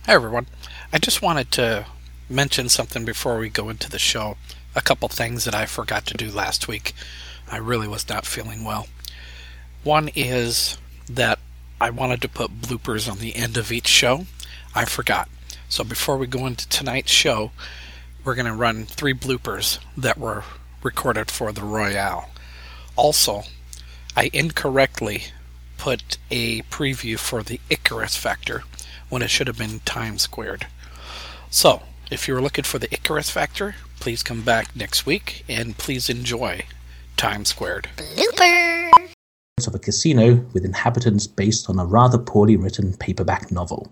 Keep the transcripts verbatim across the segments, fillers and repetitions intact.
Hi, everyone. I just wanted to mention something before we go into the show. A couple things that I forgot to do last week. I really was not feeling well. One is that I wanted to put bloopers on the end of each show. I forgot. So before we go into tonight's show, we're going to run three bloopers that were recorded for the Royale. Also, I incorrectly put a preview for the Icarus Factor when it should have been Time Squared. So, if you're looking for the Icarus Factor, please come back next week and please enjoy Time Squared. Blooper! Of a casino with inhabitants based on a rather poorly written paperback novel.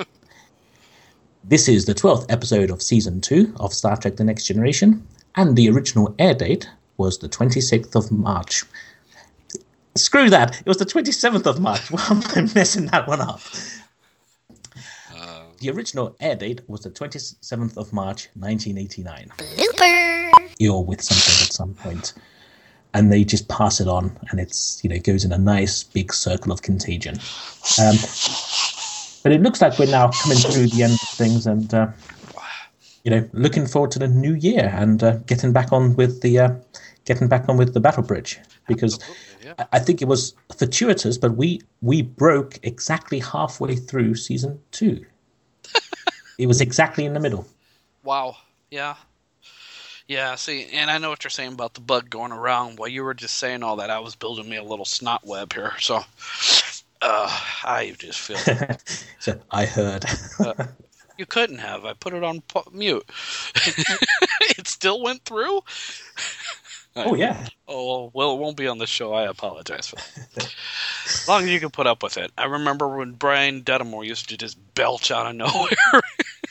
This is the twelfth episode of Season two of Star Trek The Next Generation, and the original air date was the twenty-sixth of March. Screw that! It was the twenty-seventh of March. Why am I messing that one up? The original air date was the twenty-seventh of March, nineteen eighty-nine. Blooper! Ill with something at some point. And they just pass it on, and it's, you know, goes in a nice big circle of contagion. Um, but it looks like we're now coming through the end of things, and uh, you know, looking forward to the new year and uh, getting back on with the uh, getting back on with the Battle Bridge, because yeah. I-, I think it was fortuitous, but we we broke exactly halfway through season two. It was exactly in the middle. Wow. Yeah. Yeah, see, and I know what you're saying about the bug going around. While you were just saying all that, I was building me a little snot web here. So, uh, I just feel... So, I heard. uh, you couldn't have. I put it on pu- mute. It still went through? Oh, yeah. Oh, well, it won't be on the show. I apologize for that. As long as you can put up with it. I remember when Brian Dedamore used to just belch out of nowhere.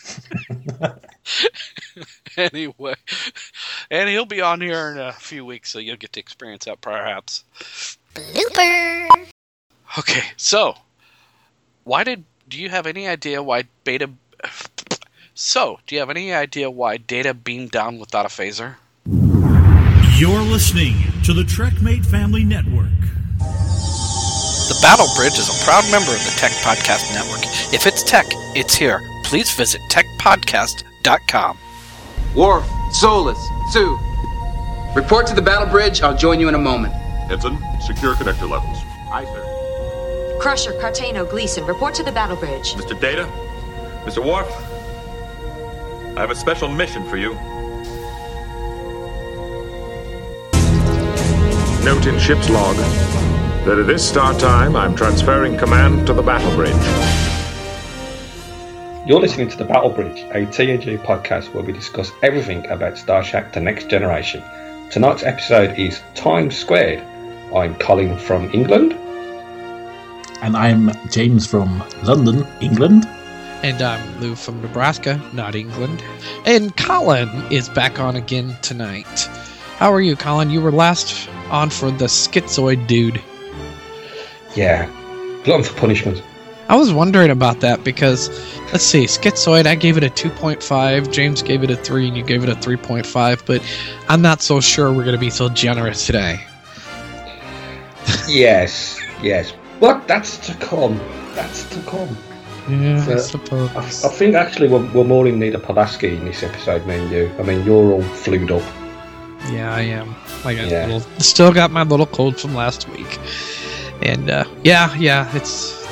Anyway. And he'll be on here in a few weeks, so you'll get to experience that perhaps. Blooper! Okay, so, why did... Do you have any idea why Beta... So, do you have any idea why Data beamed down without a phaser? You're listening to the TrekMate Family Network. The Battle Bridge is a proud member of the Tech Podcast Network. If it's tech, it's here. Please visit tech podcast dot com. Worf, Solus, Sue. Report to the Battle Bridge. I'll join you in a moment. Ensign, secure connector levels. Aye, sir. Crusher, Cartano, Gleason, report to the Battle Bridge. Mister Data, Mister Worf, I have a special mission for you. Note in ship's log that at this start time, I'm transferring command to the Battle Bridge. You're listening to The Battle Bridge, a T N G podcast where we discuss everything about Star Trek The Next Generation. Tonight's episode is Time Squared. I'm Colin from England. And I'm James from London, England. And I'm Lou from Nebraska, not England. And Colin is back on again tonight. How are you, Colin? You were last on for the schizoid dude. Yeah, glutton for punishment. I was wondering about that because, let's see, Schizoid, I gave it a two point five, James gave it a three, and you gave it a three point five, but I'm not so sure we're going to be so generous today. Yes, yes. But that's to come. That's to come. Yeah, so, I suppose. I, I think actually we're, we're more in need of Pulaski in this episode, me and you. I mean, you're all flued up. Yeah, I am. I got yeah. a little, still got my little cold from last week. And, uh, yeah, yeah, it's...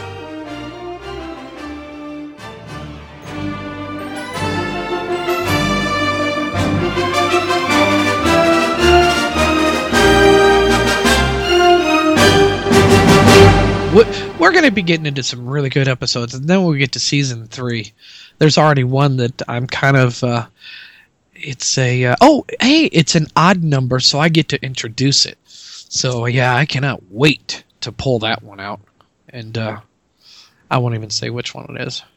We're going to be getting into some really good episodes, and then when we get to season three, there's already one that I'm kind of, uh, it's a, uh, oh, hey, it's an odd number, so I get to introduce it. So, yeah, I cannot wait to pull that one out, and uh, I won't even say which one it is.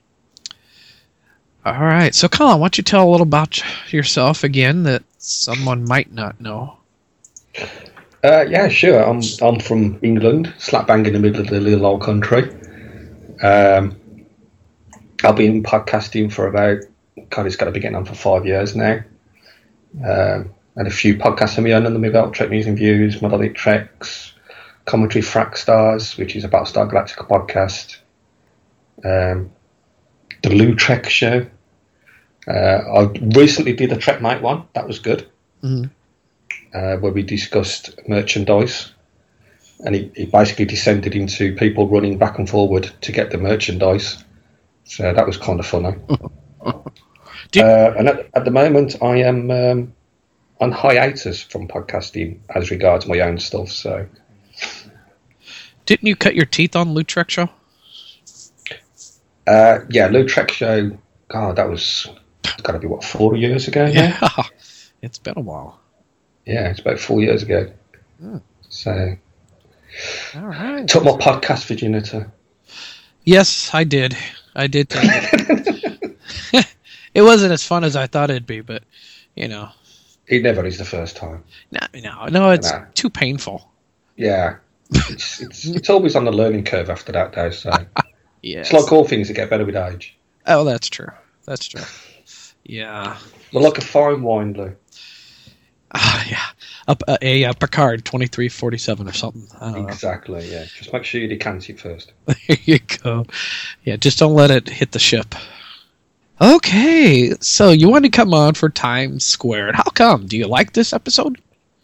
All right, so Colin, why don't you tell a little about yourself again that someone might not know? Uh, yeah, sure. I'm I'm from England, slap bang in the middle of the little old country. Um, I've been podcasting for about, God, it's got to be getting on for five years now. Um, and a few podcasts of my own under my belt: Trek News and Views, Monolith Treks, Commentary Frack Stars, which is a Battlestar Galactica podcast. Um, the Lou Trek show. Uh, I recently did a Trekmate one. That was good. Mm-hmm. Uh, where we discussed merchandise. And it, it basically descended into people running back and forward to get the merchandise. So that was kind of funny. Did- uh, and at, at the moment, I am um, on hiatus from podcasting as regards my own stuff. So, Didn't you cut your teeth on Lou Trek show? uh, yeah, Lou Trek show. God, that was got to be what four years ago. Now? Yeah, it's been a while. Yeah, it's about four years ago. Hmm. So, All right. took my podcast virginity. Yes, I did. I did take it. It wasn't as fun as I thought it'd be, but you know, It never is the first time. no, no, no, it's No. too painful. Yeah, it's, it's it's always on the learning curve after that, though. So Yeah. it's like all things that get better with age. Oh, that's true. That's true. Yeah. They're like a fine wine, Lou. Ah, yeah. Up uh, a uh, Picard twenty-three forty-seven or something. I don't know. Exactly. Yeah, just make sure you decant it first. There you go. Yeah, just don't let it hit the ship. Okay, so you want to come on for Times Squared. How come? Do you like this episode?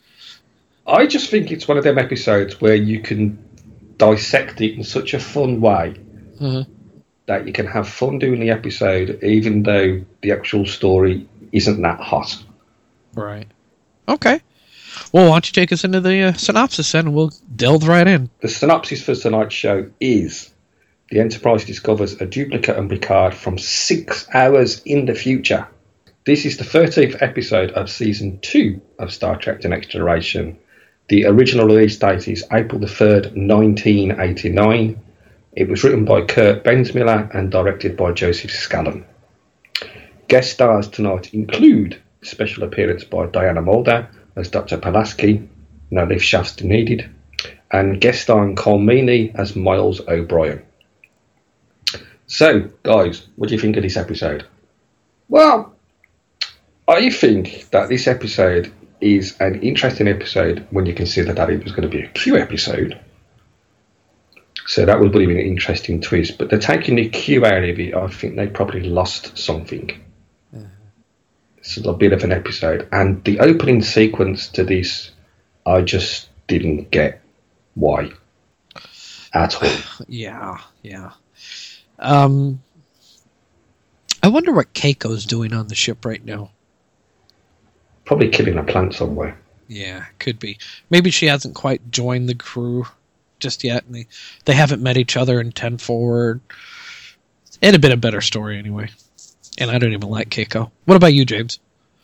I just think it's one of them episodes where you can dissect it in such a fun way Uh-huh. that you can have fun doing the episode, even though the actual story isn't that hot. Right. Okay. Well, why don't you take us into the uh, synopsis then, and we'll delve right in. The synopsis for tonight's show is: the Enterprise discovers a duplicate on Picard from six hours in the future. This is the thirteenth episode of Season two of Star Trek The Next Generation. The original release date is April the third, nineteen eighty-nine. It was written by Kurt Bensmiller and directed by Joseph Scallon. Guest stars tonight include a special appearance by Diana Muldaur as Doctor Pulaski, no lift shafts needed, and guest starring Cole Meany as Miles O'Brien. So, guys, what do you think of this episode? Well, I think that this episode is an interesting episode when you consider that it was going to be a Q episode. So that would be an interesting twist. But they're taking the Q out of it. I think they probably lost something. Mm-hmm. It's a bit of an episode. And the opening sequence to this, I just didn't get why at all. Yeah, yeah. Um, I wonder what Keiko's doing on the ship right now. Probably killing a plant somewhere. Yeah, could be. Maybe she hasn't quite joined the crew just yet, and they, they haven't met each other in ten forward. It'd have been a better story anyway. And I don't even like Keiko. What about you, James?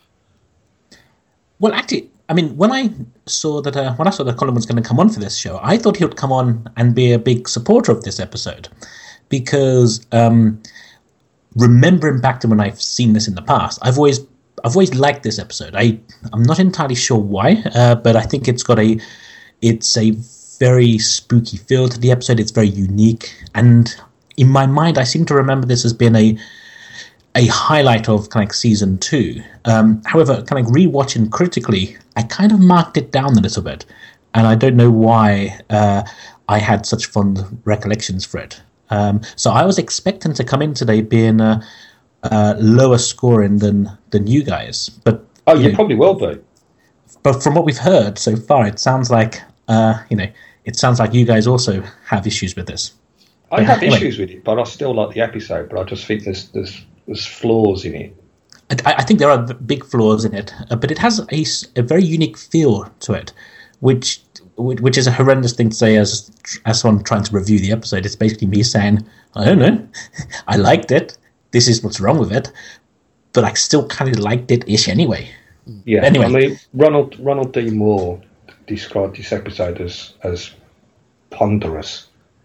Well, actually, I mean, when I saw that, uh, when I saw that Colin was going to come on for this show, I thought he would come on and be a big supporter of this episode, because um, remembering back to when I've seen this in the past, I've always, I've always liked this episode. I, I'm not entirely sure why, uh, but I think it's got a, it's a very spooky feel to the episode. It's very unique, and in my mind, I seem to remember this as being a. a highlight of kind of like season two. Um, however, kind of rewatching critically, I kind of marked it down a little bit, and I don't know why uh, I had such fond recollections for it. Um, so I was expecting to come in today being uh, uh, lower scoring than than you guys, but oh, you, you know, probably will be. But from what we've heard so far, it sounds like uh, you know, it sounds like you guys also have issues with this. I But have anyway. issues with it, but I still like the episode. But I just think there's there's there's flaws in it. I, I think there are big flaws in it, uh, but it has a, s- a very unique feel to it, which which is a horrendous thing to say as as someone trying to review the episode. It's basically me saying, I don't know, I liked it. This is what's wrong with it, but I still kind of liked it ish anyway. Yeah. Anyway. I mean, Ronald Ronald D. Moore described this episode as as ponderous,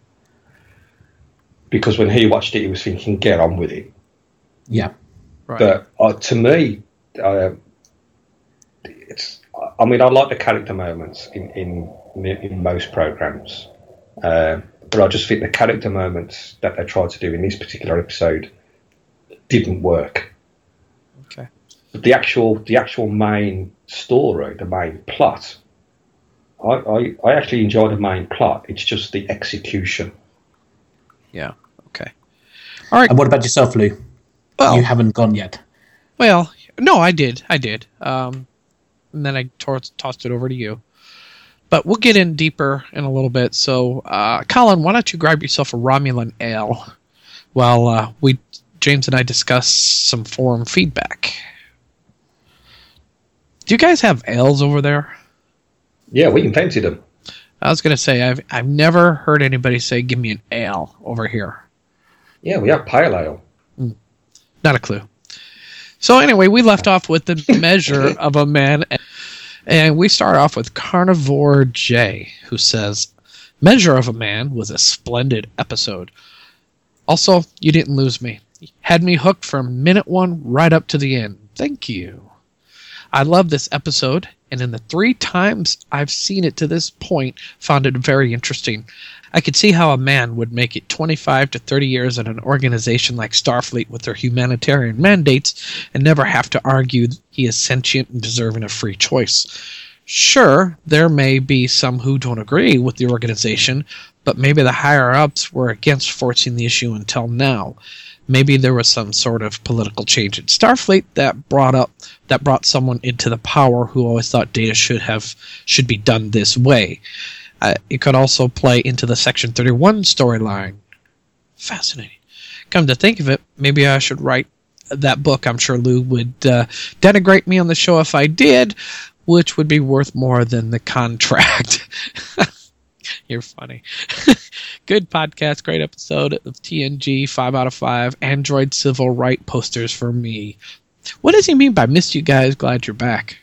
because when he watched it, he was thinking, "Get on with it." Yeah, Right. But uh, to me, uh, it's. I mean, I like the character moments in in, in most programs, uh, but I just think the character moments that they tried to do in this particular episode didn't work. Okay. But the actual the actual main story, the main plot, I, I, I actually enjoy the main plot. It's just the execution. Yeah. Okay. All right. And what about yourself, Lou? Well, you haven't gone yet. Well, no, I did. I did. Um, and then I tor- tossed it over to you. But we'll get in deeper in a little bit. So, uh, Colin, why don't you grab yourself a Romulan ale while uh, we, James and I discuss some forum feedback. Do you guys have ales over there? Yeah, we can fancy them. I was going to say, I've I've never heard anybody say, give me an ale over here. Yeah, we have pale ale. Mm, not a clue. So anyway, we left off with the measure of a man, and we start off with Carnivore J, who says, Measure of a Man was a splendid episode. Also, you didn't lose me. Had me hooked from minute one right up to the end. Thank you. I love this episode, and in the three times I've seen it to this point, found it very interesting. I could see how a man would make it twenty-five to thirty years in an organization like Starfleet with their humanitarian mandates and never have to argue he is sentient and deserving of free choice. Sure, there may be some who don't agree with the organization, but maybe the higher-ups were against forcing the issue until now. Maybe there was some sort of political change in Starfleet that brought up that brought someone into the power who always thought data should have should be done this way. Uh, it could also play into the Section thirty-one storyline. Fascinating. Come to think of it, maybe I should write that book. I'm sure Lou would uh, denigrate me on the show if I did, which would be worth more than the contract. You're funny. Good podcast, great episode of T N G, five out of five. Android civil right posters for me. What does he mean by missed you guys, glad you're back?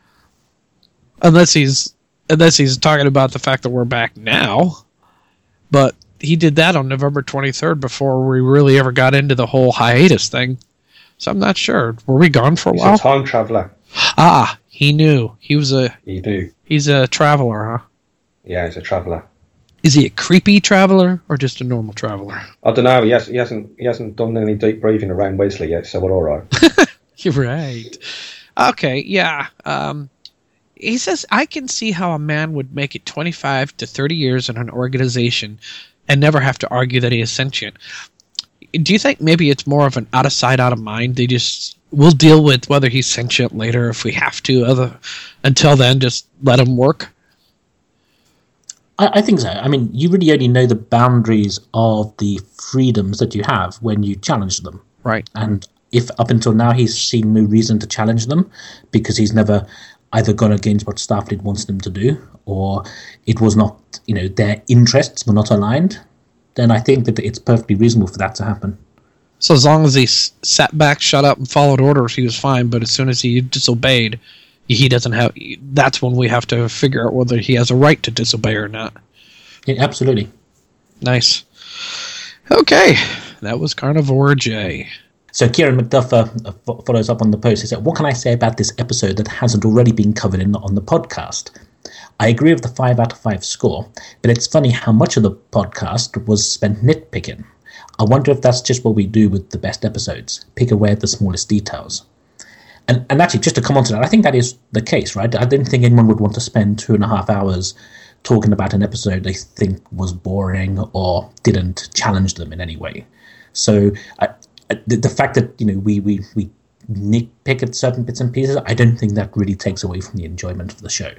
Unless he's unless he's talking about the fact that we're back now. But he did that on November twenty-third before we really ever got into the whole hiatus thing. So I'm not sure. Were we gone for a He's while? a time traveler. Ah, he knew. He was a He knew. He's a traveler, huh? Yeah, he's a traveler. Is he a creepy traveler or just a normal traveler? I don't know. He, has, he hasn't. He hasn't done any deep breathing around Wesley yet, so we're all right. You're right. Okay, yeah. Um, he says, I can see how a man would make it twenty-five to thirty years in an organization and never have to argue that he is sentient. Do you think maybe it's more of an out of sight, out of mind? They just we'll deal with whether he's sentient later if we have to. Other until then, just let him work. I think so. I mean, you really only know the boundaries of the freedoms that you have when you challenge them. Right. And if up until now he's seen no reason to challenge them because he's never either gone against what Starfleet wants them to do or it was not, you know, their interests were not aligned, then I think that it's perfectly reasonable for that to happen. So as long as he s- sat back, shut up, and followed orders, he was fine. But as soon as he disobeyed, he doesn't have. That's when we have to figure out whether he has a right to disobey or not. Yeah, absolutely. Nice. Okay, that was Carnivore J. So Kieran McDuffer uh, follows up on the post. He said, what can I say about this episode that hasn't already been covered in on the podcast? I agree with the five out of five score, but it's funny how much of the podcast was spent nitpicking. I wonder if that's just what we do with the best episodes, pick away at the smallest details. And, and actually, just to come on to that, I think that is the case, right? I don't think anyone would want to spend two and a half hours talking about an episode they think was boring or didn't challenge them in any way. So I, the, the fact that, you know, we, we, we nitpick at certain bits and pieces, I don't think that really takes away from the enjoyment of the show.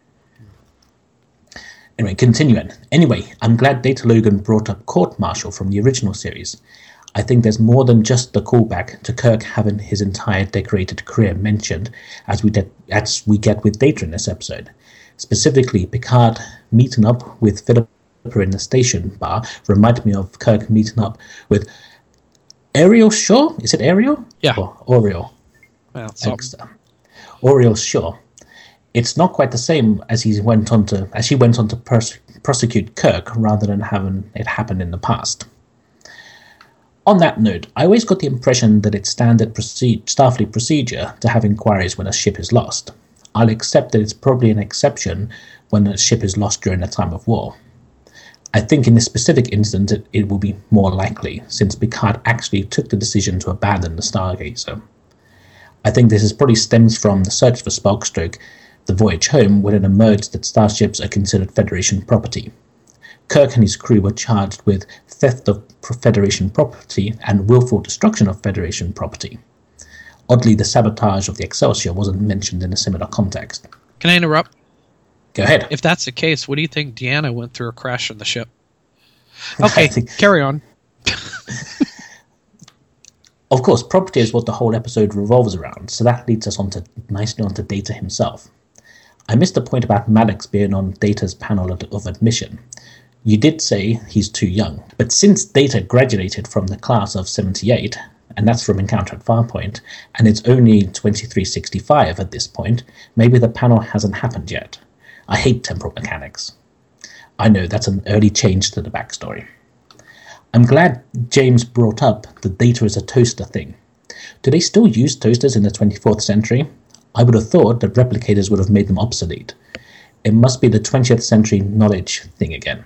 Anyway, continuing. Anyway, I'm glad Data Logan brought up Court Martial from the original series. I think there's more than just the callback to Kirk having his entire decorated career mentioned as we, de- as we get with Data in this episode. Specifically, Picard meeting up with Philippa in the station bar reminded me of Kirk meeting up with Ariel Shaw. Is it Ariel? Yeah. Or Oriel? Well, so. Oriel Shaw. It's not quite the same as he went on to as she went on to pers- prosecute Kirk rather than having it happen in the past. On that note, I always got the impression that it's standard proce- Starfleet procedure to have inquiries when a ship is lost. I'll accept that it's probably an exception when a ship is lost during a time of war. I think in this specific instance it, it will be more likely, since Picard actually took the decision to abandon the Stargazer. I think this is probably stems from the search for Sparkstroke, the voyage home, when it emerged that starships are considered Federation property. Kirk and his crew were charged with theft of Federation property and willful destruction of Federation property. Oddly, the sabotage of the Excelsior wasn't mentioned in a similar context. Can I interrupt? Go ahead. If that's the case, what do you think Deanna went through a crash on the ship? Okay, think, carry on. Of course, property is what the whole episode revolves around, so that leads us onto nicely onto Data himself. I missed the point about Maddox being on Data's panel of, of admission. You did say he's too young, but since Data graduated from the class of seventy-eight, and that's from Encounter at Farpoint, and it's only twenty-three sixty-five at this point, maybe the panel hasn't happened yet. I hate temporal mechanics. I know that's an early change to the backstory. I'm glad James brought up the Data is a toaster thing. Do they still use toasters in the twenty-fourth century? I would have thought that replicators would have made them obsolete. It must be the twentieth century knowledge thing again.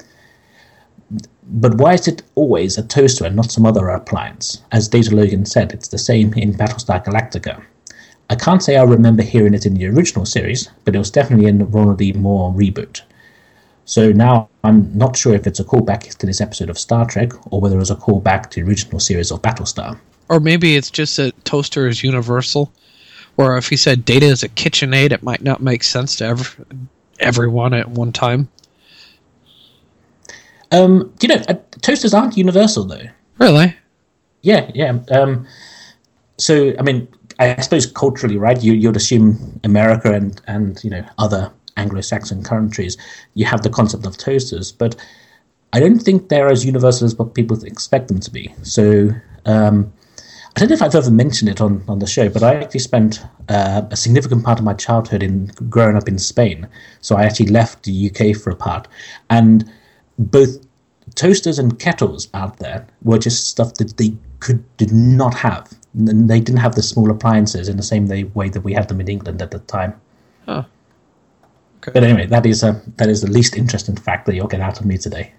But why is it always a toaster and not some other appliance? As Data Logan said, it's the same in Battlestar Galactica. I can't say I remember hearing it in the original series, but it was definitely in the Ronald D. Moore reboot. So now I'm not sure if it's a callback to this episode of Star Trek, or whether it was a callback to the original series of Battlestar. Or maybe it's just that toaster is universal. Or if he said Data is a KitchenAid, it might not make sense to every, everyone at one time. Um, you know, uh, toasters aren't universal, though. Really? Yeah, yeah. Um, so, I mean, I suppose culturally, right, you, you'd assume America and, and, you know, other Anglo-Saxon countries, you have the concept of toasters, but I don't think they're as universal as what people expect them to be. So, um, I don't know if I've ever mentioned it on, on the show, but I actually spent uh, a significant part of my childhood in growing up in Spain. So I actually left the U K for a part. And both toasters and kettles out there were just stuff that they could did not have. And they didn't have the small appliances in the same way that we had them in England at the time. Oh. Okay. But anyway, that is a, that is the least interesting fact that you'll get out of me today.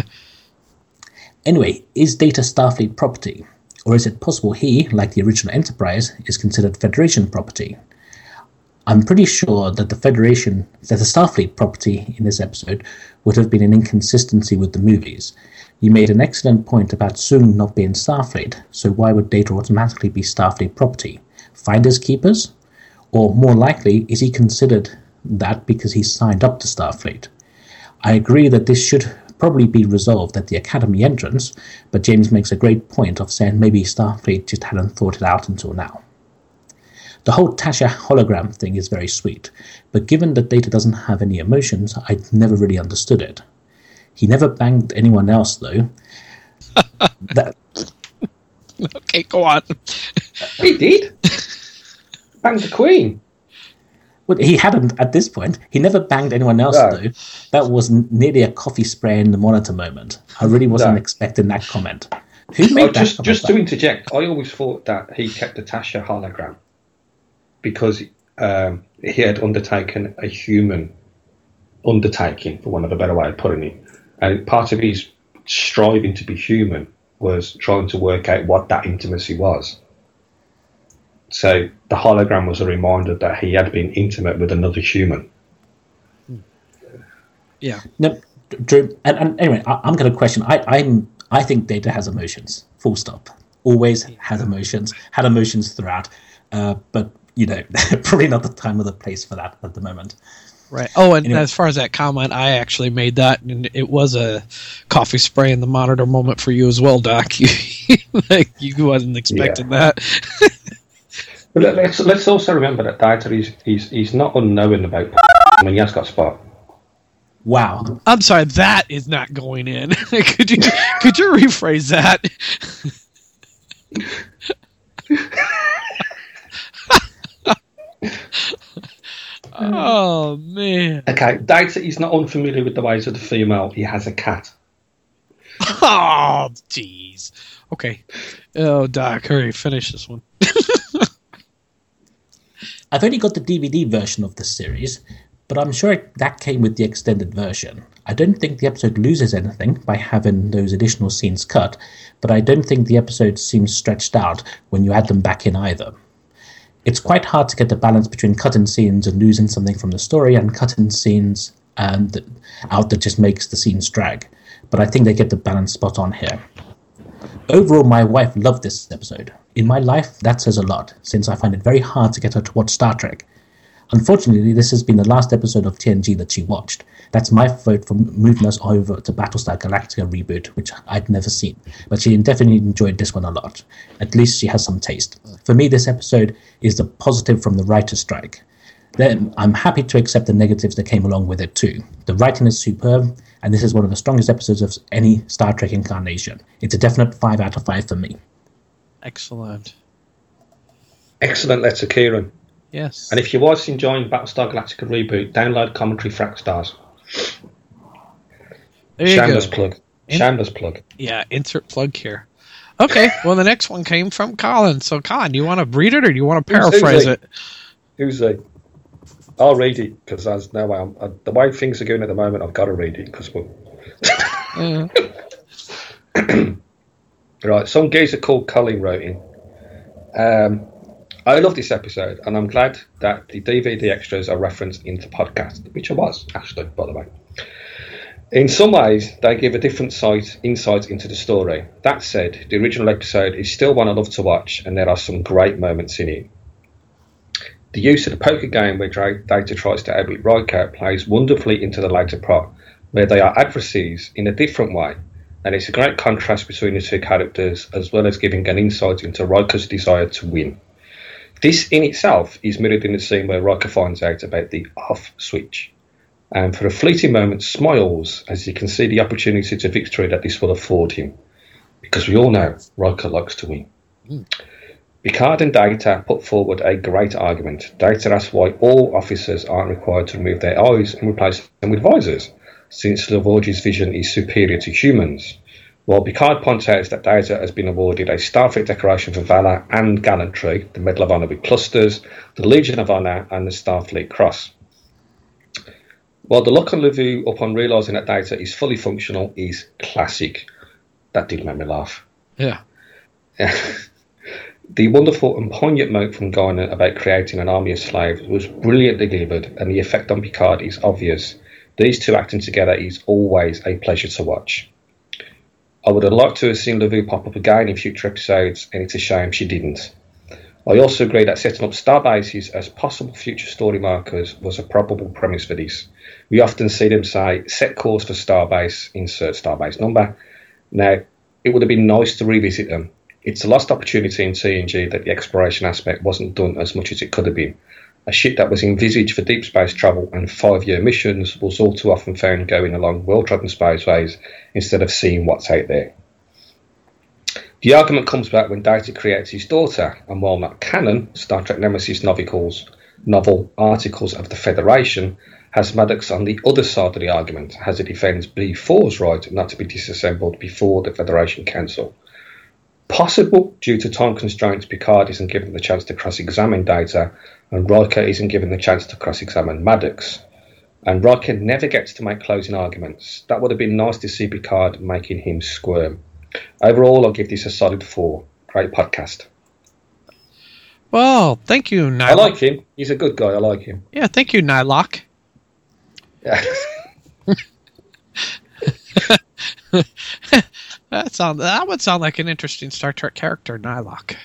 Anyway, is Data Starfleet property? Or is it possible he, like the original Enterprise, is considered Federation property? I'm pretty sure that the Federation, that the Starfleet property in this episode would have been an inconsistency with the movies. You made an excellent point about Soong not being Starfleet, so why would Data automatically be Starfleet property? Finders keepers? Or more likely, is he considered that because he's signed up to Starfleet? I agree that this should probably be resolved at the Academy entrance, but James makes a great point of saying maybe Starfleet just hadn't thought it out until now. The whole Tasha hologram thing is very sweet, but given that Data doesn't have any emotions, I never really understood it. He never banged anyone else, though. that... Okay, go on. He did. Banged the Queen. Well, he hadn't at this point. He never banged anyone else, no. though. That was nearly a coffee spray in the monitor moment. I really wasn't no. expecting that comment. Who made oh, that just, comment? Just to interject, I always thought that he kept the Tasha hologram because um, he had undertaken a human undertaking, for want of a better way of putting it. And part of his striving to be human was trying to work out what that intimacy was. So the hologram was a reminder that he had been intimate with another human. Yeah. No, Drew. And, and anyway, I, I'm going to question. I, I'm. I think Data has emotions. Full stop. Always has emotions. Had emotions throughout. Uh, but you know, probably not the time or the place for that at the moment. Right. Oh, and anyway. As far as that comment, I actually made that, and it was a coffee spray in the monitor moment for you as well, Doc. You, like, you wasn't expecting yeah. that. But let's let's also remember that Data is he's he's not unknowing about. I mean, he has got Spock. Wow. I'm sorry, that is not going in. could you could you rephrase that? Oh man. Okay, Data is not unfamiliar with the ways of the female. He has a cat. Oh, jeez. Okay. Oh, Doc, hurry, finish this one. I've only got the D V D version of the series, but I'm sure that came with the extended version. I don't think the episode loses anything by having those additional scenes cut, but I don't think the episode seems stretched out when you add them back in either. It's quite hard to get the balance between cutting scenes and losing something from the story and cutting scenes and out that just makes the scenes drag. But I think they get the balance spot on here. Overall, my wife loved this episode. In my life, that says a lot, since I find it very hard to get her to watch Star Trek. Unfortunately, this has been the last episode of T N G that she watched. That's my vote for moving us over to Battlestar Galactica reboot, which I'd never seen. But she definitely enjoyed this one a lot. At least she has some taste. For me, this episode is the positive from the writer's strike. Then I'm happy to accept the negatives that came along with it too. The writing is superb, and this is one of the strongest episodes of any Star Trek incarnation. It's a definite five out of five for me. Excellent. Excellent letter, Kieran. Yes. And if you was enjoying Battlestar Galactica reboot, download commentary for Stars. There you Shameless go. plug. In- Shameless plug. Yeah, insert plug here. Okay, well, the next one came from Colin. So, Colin, do you want to read it or do you want to Who's- paraphrase who's it? Who's the? I'll read it because there's no way. I'm, uh, the way things are going at the moment, I've got to read it because we're. Uh, Right, some geezer called Colin wrote in. Um, I love this episode, and I'm glad that the D V D extras are referenced in the podcast, which I was, actually, by the way. In some ways, they give a different sight, insight into the story. That said, the original episode is still one I love to watch, and there are some great moments in it. The use of the poker game where Data tries to outwit Riker plays wonderfully into the later plot, where they are adversaries in a different way, and it's a great contrast between the two characters, as well as giving an insight into Riker's desire to win. This in itself is mirrored in the scene where Riker finds out about the off switch, and for a fleeting moment smiles as he can see the opportunity to victory that this will afford him, because we all know Riker likes to win. Mm. Picard and Data put forward a great argument. Data asks why all officers aren't required to remove their eyes and replace them with visors, since Lavorge's vision is superior to humans. While Picard points out that Data has been awarded a Starfleet decoration for valour and gallantry, the Medal of Honor with clusters, the Legion of Honor, and the Starfleet Cross. While the look on Lavu upon realising that Data is fully functional is classic. That did make me laugh. Yeah. The wonderful and poignant note from Guinan about creating an army of slaves was brilliantly delivered, and the effect on Picard is obvious. These two acting together is always a pleasure to watch. I would have liked to have seen Lavu pop up again in future episodes, and it's a shame she didn't. I also agree that setting up starbases as possible future story markers was a probable premise for this. We often see them say, set course for starbase, insert starbase number. Now, it would have been nice to revisit them. It's a lost opportunity in T N G that the exploration aspect wasn't done as much as it could have been. A ship that was envisaged for deep space travel and five-year missions was all too often found going along well-trodden spaceways instead of seeing what's out there. The argument comes back when Data creates his daughter, and while not canon, Star Trek Nemesis novels, novel Articles of the Federation has Maddox on the other side of the argument, as it defends B four's right not to be disassembled before the Federation Council. Possible due to time constraints, Picard isn't given the chance to cross-examine Data, and Riker isn't given the chance to cross-examine Maddox. And Riker never gets to make closing arguments. That would have been nice to see Picard making him squirm. Overall, I'll give this a solid four. Great podcast. Well, thank you, Nylock. I like him. He's a good guy. I like him. Yeah, thank you, Nylock. Yeah. that sound that would sound like an interesting Star Trek character, Nylock.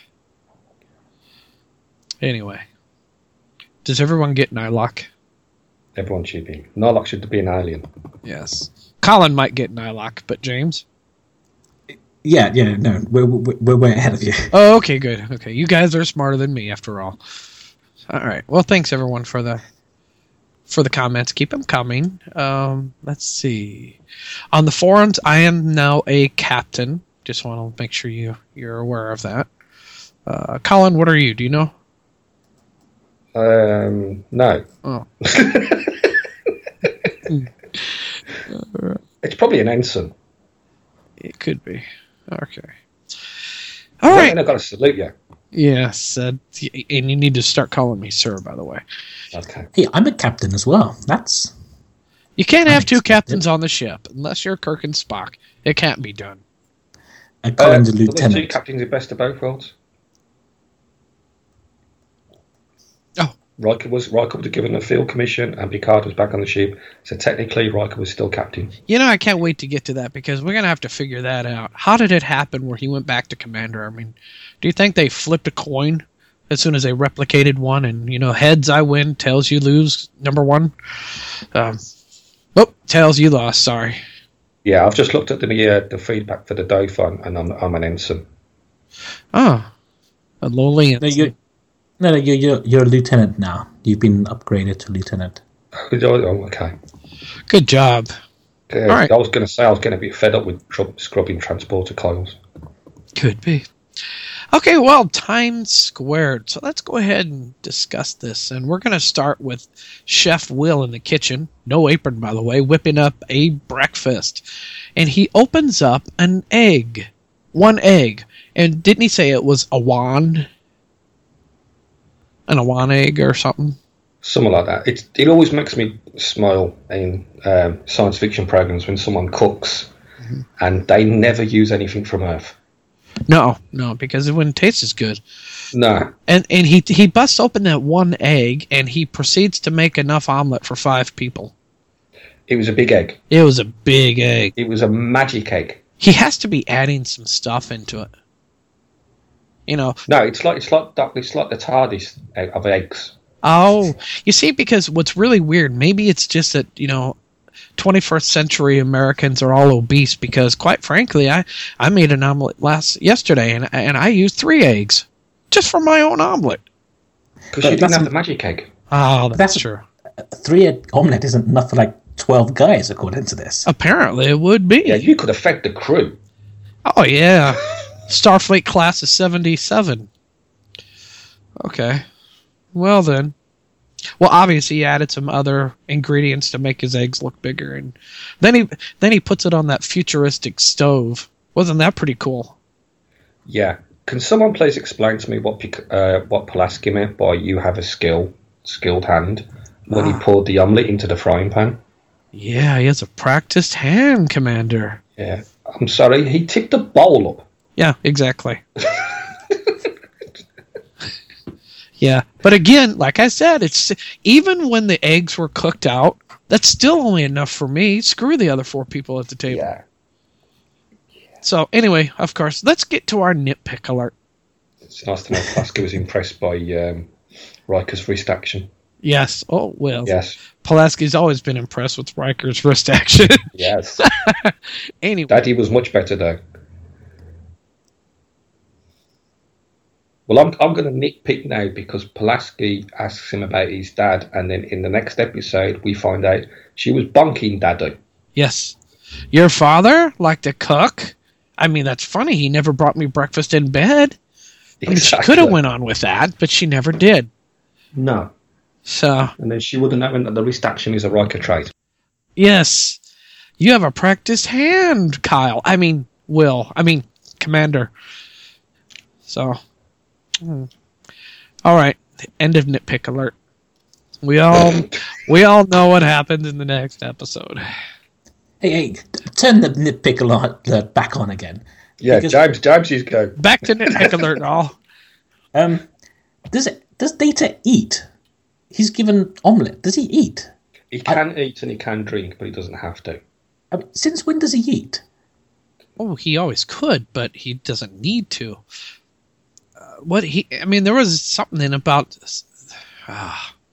Anyway, does everyone get Nylock? Everyone should be. Nylock should be an alien. Yes. Colin might get Nylock, but James? Yeah, yeah, no, we're, we're, we're way ahead of you. Oh, okay, good. Okay, you guys are smarter than me, after all. All right. Well, thanks everyone for the for the comments. Keep them coming. Um, let's see. On the forums, I am now a captain. Just want to make sure you you're aware of that. Uh, Colin, what are you? Do you know? Um, no. Oh. It's probably an ensign. It could be. Okay. All right. I've got to salute you. Yes, uh, and you need to start calling me sir, by the way. Okay. Hey, I'm a captain as well. That's You can't have two captains on the ship unless you're Kirk and Spock. It can't be done. a Colin's Uh, a are the two lieutenant. captains the best of both worlds? Oh, Riker was Riker was given a field commission, and Picard was back on the ship. So technically, Riker was still captain. You know, I can't wait to get to that because we're gonna have to figure that out. How did it happen where he went back to commander? I mean, do you think they flipped a coin as soon as they replicated one, and you know, heads I win, tails you lose, number one. Um, oh, tails you lost. Sorry. Yeah, I've just looked at the uh, the feedback for the Dauphin, and I'm I'm an ensign. Oh, a lowly ensign. No, you're, no, no, you're, you're, you're a lieutenant now. You've been upgraded to lieutenant. Oh, okay. Good job. Uh, All right. I was going to say I was going to be fed up with tr- scrubbing transporter coils. Could be. Okay, well, time squared. So let's go ahead and discuss this. And we're going to start with Chef Will in the kitchen. No apron, by the way, whipping up a breakfast. And he opens up an egg. One egg. And didn't he say it was a Awan? An Awan egg or something? Something like that. It it always makes me smile in um, science fiction programs when someone cooks mm-hmm. and they never use anything from Earth. No, no, because it wouldn't taste as good. No. And and he he busts open that one egg and he proceeds to make enough omelet for five people. It was a big egg. It was a big egg. It was a magic egg. He has to be adding some stuff into it. You know. No, it's like it's like it's like the TARDIS of eggs. Oh, you see, because what's really weird, maybe it's just that, you know, twenty-first century Americans are all obese because, quite frankly, I, I made an omelet last yesterday and and I used three eggs just for my own omelet. Because you didn't have the magic egg. Oh, that's, that's true. A three-egg omelet isn't enough for like twelve guys, according to this. Apparently, it would be. Yeah, you could affect the crew. Oh, yeah. Starfleet class is seventy-seven. Okay. Well, then. Well, obviously, he added some other ingredients to make his eggs look bigger, and then he then he puts it on that futuristic stove. Wasn't that pretty cool? Yeah. Can someone please explain to me what uh, what Pulaski meant by "you have a skill, skilled hand" when ah. he poured the omelette into the frying pan? Yeah, he has a practiced hand, Commander. Yeah. I'm sorry, he tipped the bowl up. Yeah, exactly. Yeah, but again, like I said, it's even when the eggs were cooked out, that's still only enough for me. Screw the other four people at the table. Yeah. yeah. So anyway, of course, let's get to our nitpick alert. It's nice to know Pulaski was impressed by um, Riker's wrist action. Yes. Oh, well. Yes. Pulaski's always been impressed with Riker's wrist action. Yes. Anyway. Daddy was much better, though. Well, I'm I'm going to nitpick now because Pulaski asks him about his dad, and then in the next episode we find out she was bonking Daddy. Yes. Your father liked to cook? I mean, that's funny. He never brought me breakfast in bed. I mean, exactly. She could have went on with that, but she never did. No. So. And then she would have known that the wrist action is a Riker trait. Yes. You have a practiced hand, Kyle. I mean, Will. I mean, Commander. So... Hmm. All right, end of nitpick alert. We all we all know what happens in the next episode. Hey, hey, turn the nitpick alert back on again. Yeah, James, James, you go back to nitpick alert. All. Um, does it? Does Data eat? He's given omelette. Does he eat? He can I, eat and he can drink, but he doesn't have to. I mean, since when does he eat? Oh, he always could, but he doesn't need to. What he, I mean, there was something about, uh,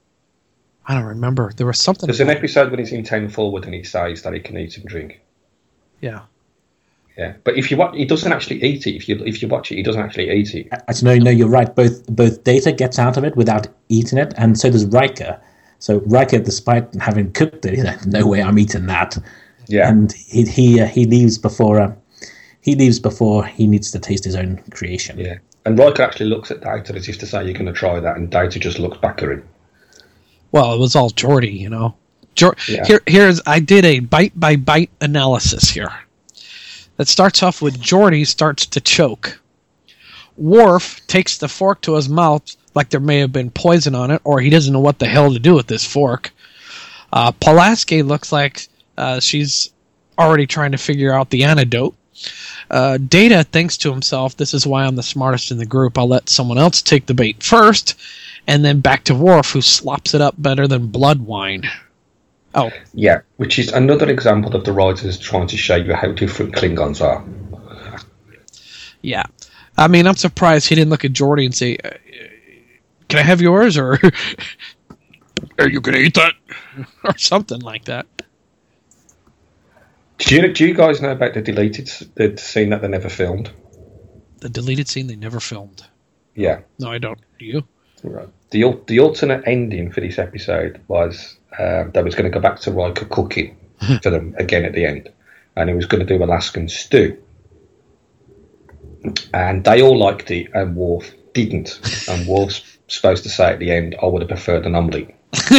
I don't remember. There was something. There's an episode when he's in ten forward and he says that he can eat and drink. Yeah. Yeah, but if you watch, he doesn't actually eat it. If you if you watch it, he doesn't actually eat it. Actually, no, no, you're right. Both both Data gets out of it without eating it, and so does Riker. So Riker, despite having cooked it, he's like, "No way, I'm eating that." Yeah, and he he uh, he leaves before uh, he leaves before he needs to taste his own creation. Yeah. And Riker actually looks at Data as if to say, "You're going to try that," and Data just looks back at him. Well, it was all Geordi, you know. Jor- yeah. Here, here's I did a bite by bite analysis here. That starts off with Geordi starts to choke. Worf takes the fork to his mouth like there may have been poison on it, or he doesn't know what the hell to do with this fork. Uh, Pulaski looks like uh, she's already trying to figure out the antidote. Uh, Data thinks to himself, this is why I'm the smartest in the group. I'll let someone else take the bait first. and then back to Worf, who slops it up better than blood wine. Oh, Yeah, which is another example of the writers trying to show you how different Klingons are. yeah. I mean, I'm surprised he didn't look at Geordi and say, uh, "Can I have yours?" or "Are you gonna eat that?" or something like that. Do you, do you guys know about the deleted s- the scene that they never filmed? The deleted scene they never filmed. Yeah. No, I don't. Do you? Right. The al- the alternate ending for this episode was um, they was going to go back to Riker cooking for them again at the end, and he was going to do Alaskan stew, and they all liked it, and Worf didn't, and Worf's supposed to say at the end, "I would have preferred an omelette."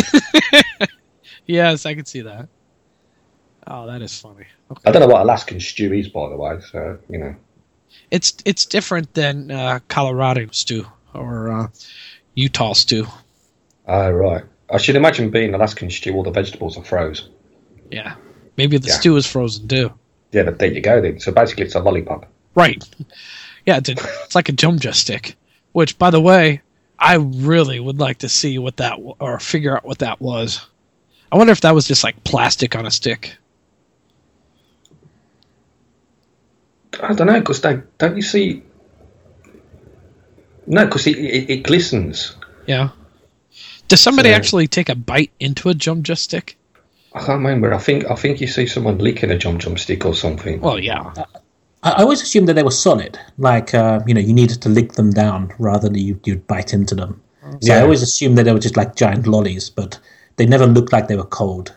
Yes, I can see that. Oh, that is funny. Okay. I don't know what Alaskan stew is, by the way, so you know. It's it's different than uh, Colorado stew or uh, Utah stew. Ah, right. I should imagine being Alaskan stew, all the vegetables are froze. Yeah, maybe the Yeah. stew is frozen too. Yeah, but there you go then. So basically, it's a lollipop. Right. Yeah, it's, a, it's like a Jumja stick. Which, by the way, I really would like to see what that w- or figure out what that was. I wonder if that was just like plastic on a stick. I don't know, because don't, don't you see... No, because it, it, it glistens. Yeah. Does somebody So- actually take a bite into a Jumja stick? I can't remember. I think I think you see someone licking a Jum Jum stick or something. Well, yeah. I I always assumed that they were solid. Like, uh, you know, you needed to lick them down rather than you, you'd bite into them. So I Yeah. always assumed that they were just like giant lollies, but they never looked like they were cold.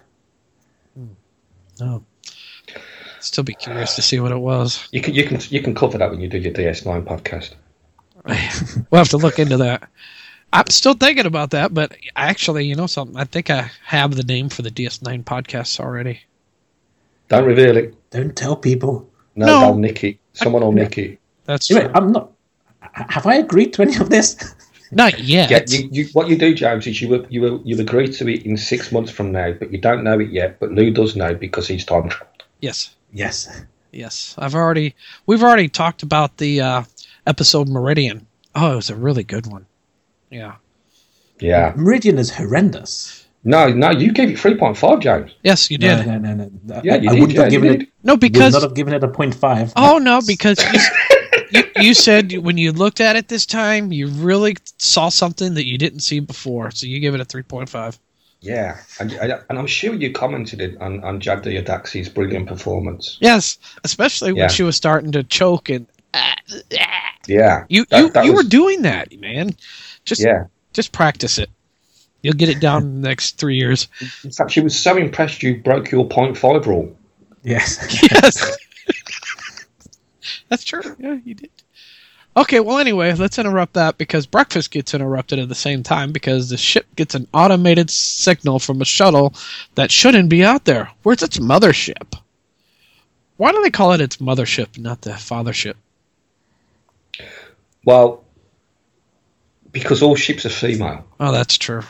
No. Still be curious to see what it was. You can you can you can cover that when you do your D S nine podcast. We'll have to look into that. I'm still thinking about that, but actually, you know something? I think I have the name for the D S nine podcasts already. Don't reveal it. Don't tell people. No, No. they'll nick it. Someone will nick it. That's Anyway, true. I'm not. h- Have I agreed to any of this? Not yet. Yeah, you, you, what you do, James, is you you you agree to it in six months from now, but you don't know it yet. But Lou does know because he's time trapped. Yes. Yes. Yes. I've already, we've already talked about the uh, episode Meridian. Oh, it was a really good one. Yeah. Yeah. Meridian is horrendous. No, no, you gave it three point five, James. Yes, you did. No, no, no, no. Yeah, I, you I did. wouldn't Yeah, have you given did. it. No, Would because, not have given it a point five. oh no, because you, you, you said when you looked at it this time, you really saw something that you didn't see before. So you gave it a three point five. Yeah, and, and I'm sure you commented it on, on Jadda Yadaxi's brilliant performance. Yes, especially Yeah. when she was starting to choke and Yeah. you That- you, that you was- were doing that, man. Just Yeah. just practice it. You'll get it down in the next three years. In fact, she was so impressed you broke your point five rule. Yes. Yes. That's true. Yeah, you did. Okay, well, anyway, let's interrupt that because breakfast gets interrupted at the same time because the ship gets an automated signal from a shuttle that shouldn't be out there. Where's its mothership? Why do they call it its mothership, not the fathership? Well, because all ships are female. Oh, that's true.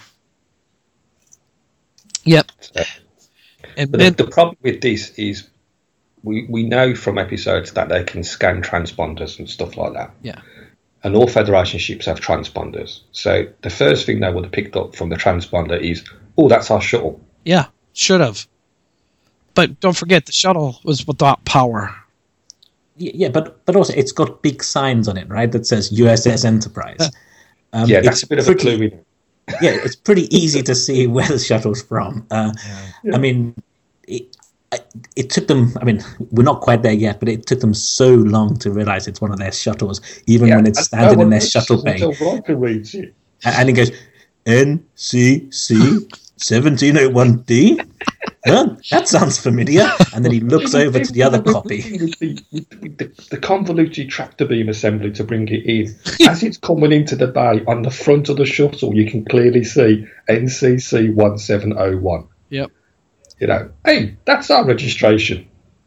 Yep. So- And But then, the, the problem with this is we, we know from episodes that they can scan transponders and stuff like that. yeah. And all Federation ships have transponders. So the first thing they would have picked up from the transponder is, oh, that's our shuttle. Yeah, should have. But don't forget, the shuttle was without power. Y- Yeah, but but also it's got big signs on it, right? That says U S S Enterprise. Um, Yeah, that's it's a bit of pretty- a clue. In it. Yeah, it's pretty easy to see where the shuttle's from. Uh, I mean, it, I- it took them. I mean, we're not quite there yet, but it took them so long to realize it's one of their shuttles, even Yeah, when it's and standing no in one their notices shuttle bay. until Riker reads it. And and it goes, N C C seventeen oh one D? Huh? That sounds familiar. And then he looks over to the other copy. With the, with, with the, the convoluted tractor beam assembly to bring it in. As it's coming into the bay, on the front of the shuttle, you can clearly see N C C one seven oh one. Yep. You know, hey, that's our registration.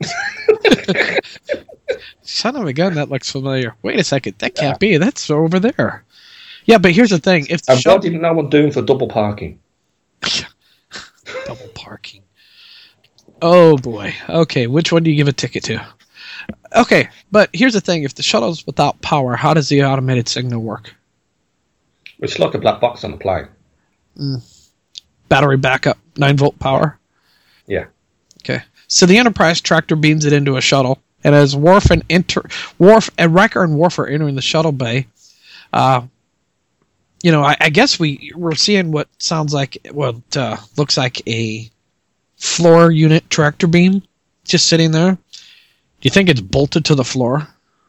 Son of a gun, that looks familiar. Wait a second, that can't be. That's over there. Yeah, but here's the thing: if the And shuttle what didn't no one do for double parking? double parking. Oh boy. Okay, which one do you give a ticket to? Okay, but here's the thing: if the shuttle's without power, how does the automated signal work? It's like a black box on the plane. Mm. Battery backup, nine volt power. Yeah. Okay. So the Enterprise tractor beams it into a shuttle, and as Worf and enter, Worf and Riker and Worf are entering the shuttle bay, uh, you know, I, I guess we we're seeing what sounds like what uh, looks like a floor unit tractor beam just sitting there. Do you think it's bolted to the floor?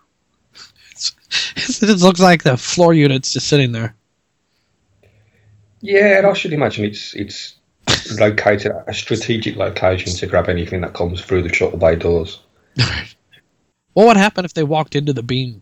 It's, it looks like the floor unit's just sitting there. Yeah, and I should imagine it's it's located at a strategic location to grab anything that comes through the shuttle bay doors. What would happen if they walked into the beam?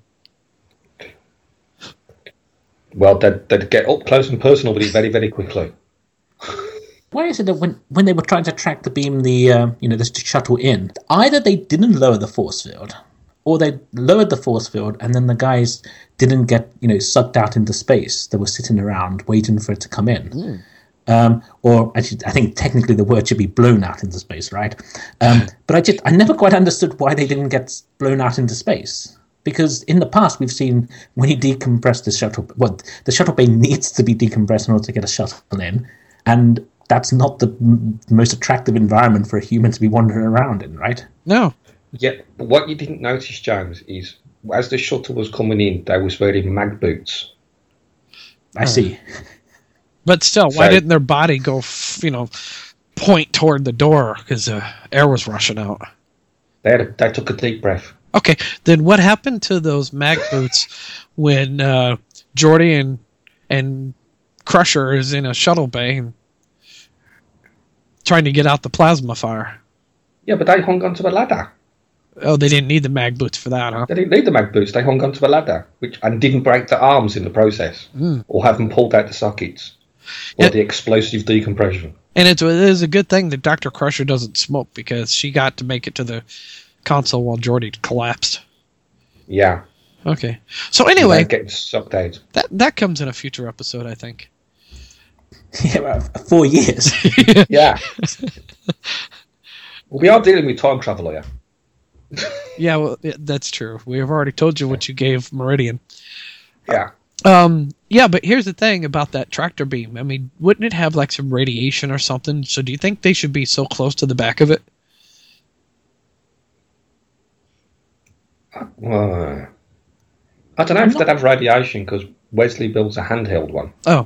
Well, they'd, they'd get up close and personal with it very, very quickly. Why is it that when, when they were trying to track the beam, the uh, you know, the shuttle in, either they didn't lower the force field, or they lowered the force field, and then the guys didn't get, you know, sucked out into space. They were sitting around waiting for it to come in. Mm. Um, or actually, I think technically the word should be blown out into space, right? Um, but I just I never quite understood why they didn't get blown out into space. Because in the past we've seen when you decompress the shuttle, well, the shuttle bay needs to be decompressed in order to get a shuttle in, and that's not the m- most attractive environment for a human to be wandering around in, right? No. Yeah, but what you didn't notice, James, is as the shuttle was coming in, they was wearing mag boots. I see. But still, So- why didn't their body go, f- you know, point toward the door because uh, air was rushing out? They had a, they took a deep breath. Okay, then what happened to those mag boots when uh, Geordi and and Crusher is in a shuttle bay and trying to get out the plasma fire? Yeah, but they hung onto a ladder. Oh, they didn't need the mag boots for that, huh? They didn't need the mag boots. They hung onto a ladder, which and didn't break their arms in the process, Mm. or have them pulled out the sockets, or Yeah. the explosive decompression. And it's, it is a good thing that Doctor Crusher doesn't smoke because she got to make it to the console while Geordi collapsed. Yeah. Okay. So anyway, They're getting sucked out. that that comes in a future episode, I think. Yeah, well, four years. Yeah. Well, we are dealing with time travel here. Yeah, well, yeah, that's true. We have already told you what you gave Meridian. Yeah. Um, yeah, but here's the thing about that tractor beam. I mean, wouldn't it have like some radiation or something? So do you think they should be so close to the back of it? Uh, I don't know if they'd have radiation because Wesley builds a handheld one. Oh.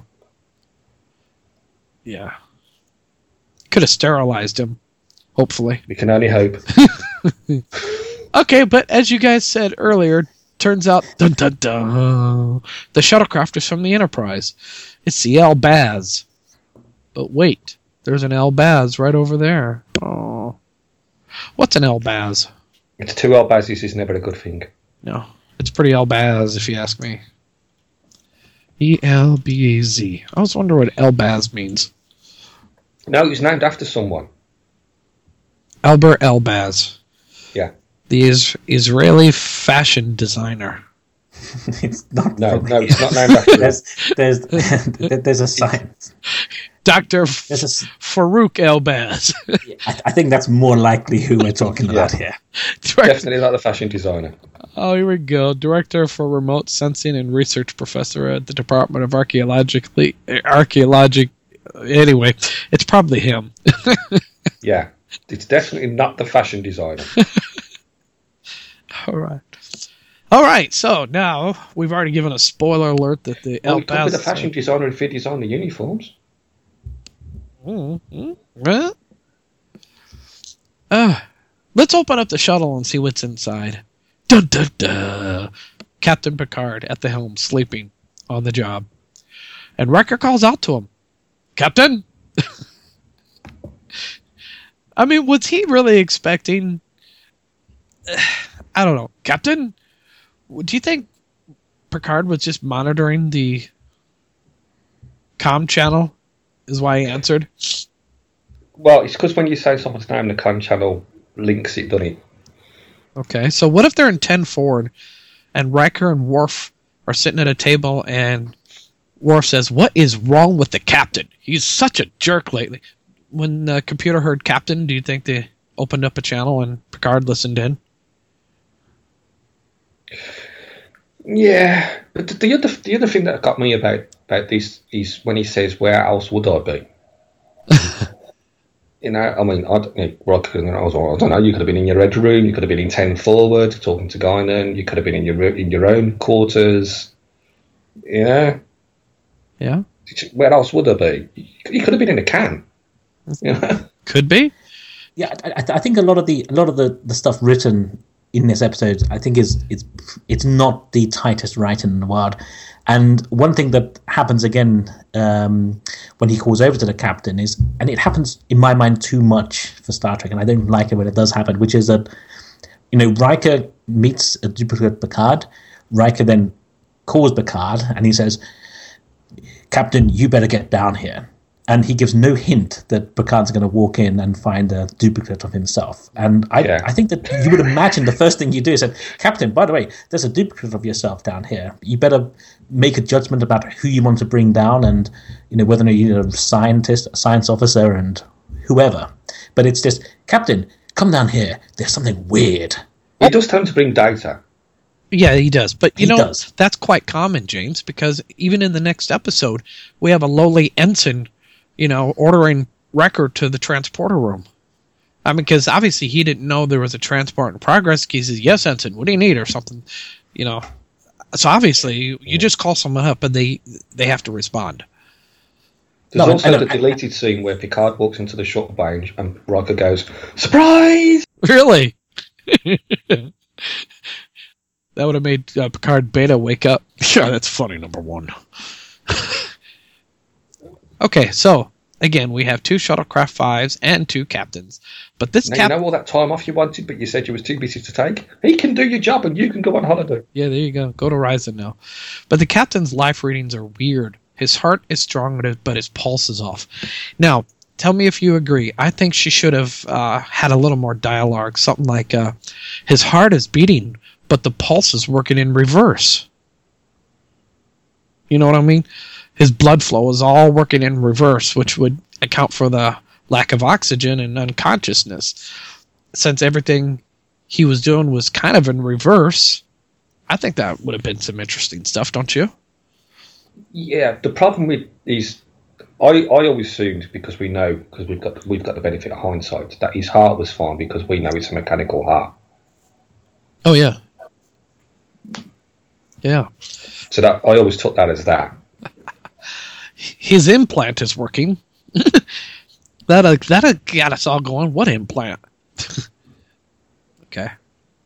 Yeah. Could have sterilized him, hopefully. We can only hope. Okay, but as you guys said earlier, turns out dun, dun, dun, the shuttlecraft is from the Enterprise. It's the L-Baz. But wait, there's an L-Baz right over there. Oh. What's an L-Baz? It's two L-Bazes is never a good thing. No, it's pretty L-Baz if you ask me. E L B A Z. I was wondering what L-Baz means. No, it was named after someone. Albert Elbaz. Yeah. The is- Israeli fashion designer. It's not. No, probably- no, it's not named after him. there's, there's, there's a science. Doctor F- There's a s- Farouk Elbaz. I, I think that's more likely who we're talking about here. Director- Definitely not the fashion designer. oh, here we go. Director for Remote Sensing and Research Professor at the Department of Archaeological... Archaeologic... Anyway, it's probably him. Yeah. It's definitely not the fashion designer. All right. All right, so now we've already given a spoiler alert that the Well, it could be Elbaz... the fashion designer if he designed the uniforms. Mm-hmm. Huh? Uh, let's open up the shuttle and see what's inside. Dun, dun, dun. Captain Picard at the helm, sleeping on the job. And Riker calls out to him. Captain? I mean, was he really expecting... I don't know. Captain? Do you think Picard was just monitoring the comm channel? Is why he answered? Well, it's because when you say someone's name, the con channel links it, doesn't it? Okay, so what if they're in ten forward and Riker and Worf are sitting at a table and Worf says, "What is wrong with the captain? He's such a jerk lately." When the computer heard captain, do you think they opened up a channel and Picard listened in? Yeah, but the other the other thing that got me about about this is when he says, "Where else would I be?" You know, I mean, I don't know. I was, I don't know. You could have been in your bedroom. You could have been in ten forward talking to Guinan. You could have been in your in your own quarters. You know. Yeah. Where else would I be? You could have been in a can. You know? Could be. Yeah, I, I think a lot of the a lot of the, the stuff written in this episode, I think is it's it's not the tightest writing in the world. And one thing that happens again um, when he calls over to the captain is, and it happens in my mind too much for Star Trek, and I don't like it when it does happen, which is that, you know, Riker meets a duplicate Picard. Riker then calls Picard and he says, "Captain, you better get down here." And he gives no hint that Picard's going to walk in and find a duplicate of himself. And I, yeah. I think that you would imagine the first thing you do is say, "Captain, by the way, there's a duplicate of yourself down here. You better make a judgment about who you want to bring down, and you know whether or not you're a scientist, a science officer, and whoever." But it's just, "Captain, come down here. There's something weird." He does tend to bring data. Yeah, he does. But, you he know, does. That's quite common, James, because even in the next episode, we have a lowly ensign, you know, ordering Riker to the transporter room. I mean, because obviously he didn't know there was a transport in progress. He says, "Yes, ensign, what do you need?" or something, you know. So obviously, you, you just call someone up and they they have to respond. There's No, also I don't- the deleted scene where Picard walks into the shuttle bay and Riker goes, "Surprise!" Really? That would have made uh, Picard Beta wake up. Yeah, that's funny, number one. Okay, so, again, we have two shuttlecraft fives and two captains. But this Now, cap- you know all that time off you wanted, but you said you was too busy to take? He can do your job and you can go on holiday. Yeah, there you go. Go to Ryzen now. But the captain's life readings are weird. His heart is strong, but his pulse is off. Now, tell me if you agree. I think she should have uh, had a little more dialogue. Something like, uh, his heart is beating, but the pulse is working in reverse. You know what I mean? His blood flow is all working in reverse, which would account for the lack of oxygen and unconsciousness. Since everything he was doing was kind of in reverse, I think that would have been some interesting stuff, don't you? Yeah, the problem with is, I, I always assumed, because we know, because we've got we've got the benefit of hindsight, that his heart was fine because we know it's a mechanical heart. Oh yeah, yeah. So that I always took that as that. His implant is working. that that got us all going. What implant? Okay.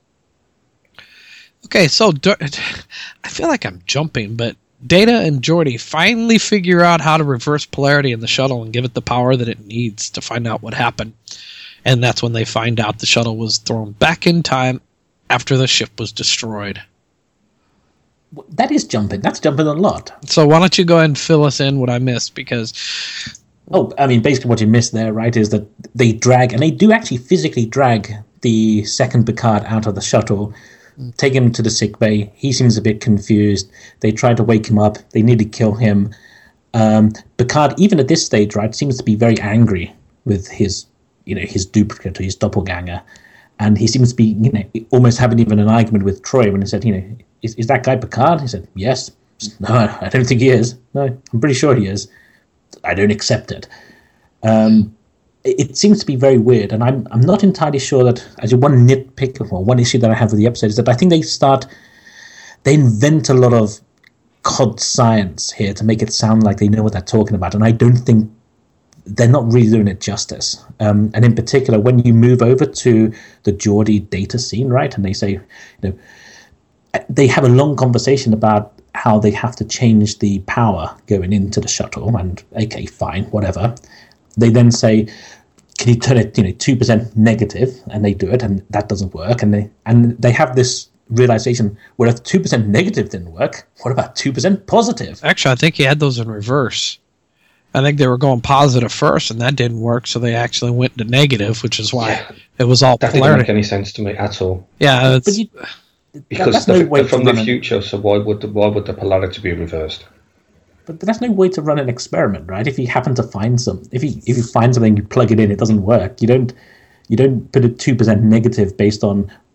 Okay, so I feel like I'm jumping, but Data and Geordi finally figure out how to reverse polarity in the shuttle and give it the power that it needs to find out what happened. And that's when they find out the shuttle was thrown back in time after the ship was destroyed. That is jumping. That's jumping a lot. So why don't you go ahead and fill us in what I missed, because... Oh, I mean, basically what you missed there, right, is that they drag, and they do actually physically drag the second Picard out of the shuttle, take him to the sick bay. He seems a bit confused. They try to wake him up. They nearly kill him. Um, Picard, even at this stage, right, seems to be very angry with his, you know, his duplicate or his doppelganger, and he seems to be, you know, almost having even an argument with Troy when he said, you know, is, is that guy Picard? He said, yes. No, I don't think he is. No, I'm pretty sure he is. I don't accept it. Um, it, it seems to be very weird, and I'm I'm not entirely sure that, as one nitpick or one issue that I have with the episode is that I think they start, they invent a lot of cod science here to make it sound like they know what they're talking about, and I don't think they're not really doing it justice. Um, and in particular, when you move over to the Geordi Data scene, right, and they say, you know, they have a long conversation about how they have to change the power going into the shuttle, and okay, fine, whatever. They then say, can you turn it, you know, two percent negative? And they do it, and that doesn't work. And they and they have this realization, well, if two percent negative didn't work, what about two percent positive? Actually, I think he had those in reverse. I think they were going positive first, and that didn't work, so they actually went to negative, which is why Yeah. it was all That didn't polarity. make any sense to me at all. Yeah, it's, But you, Because that's the, no way they're from to the run an- future, so why would the, why would the polarity be reversed? But, but that's no way to run an experiment, right? If you happen to find some, if you if you find something, you plug it in, it doesn't work. You don't you don't put a two percent negative based on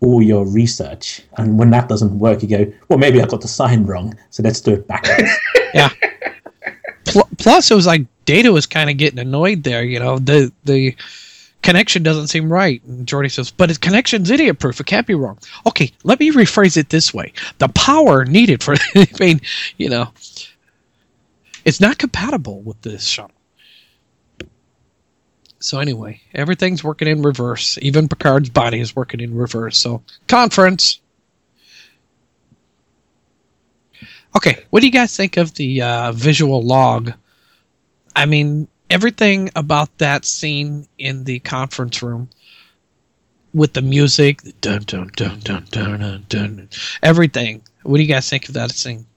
all your research, and when that doesn't work, you go, well, maybe I got the sign wrong, so let's do it backwards. Yeah. Pl- plus, it was like Data was kind of getting annoyed there. You know, the the connection doesn't seem right. And Geordi says, but its connection's idiot proof. It can't be wrong. Okay, let me rephrase it this way: the power needed for, I mean, you know, it's not compatible with this shuttle. So anyway, everything's working in reverse. Even Picard's body is working in reverse. So, conference. Okay, what do you guys think of the uh, visual log? I mean, everything about that scene in the conference room with the music, the dun dun dun dun dun dun dun, everything. What do you guys think of that scene?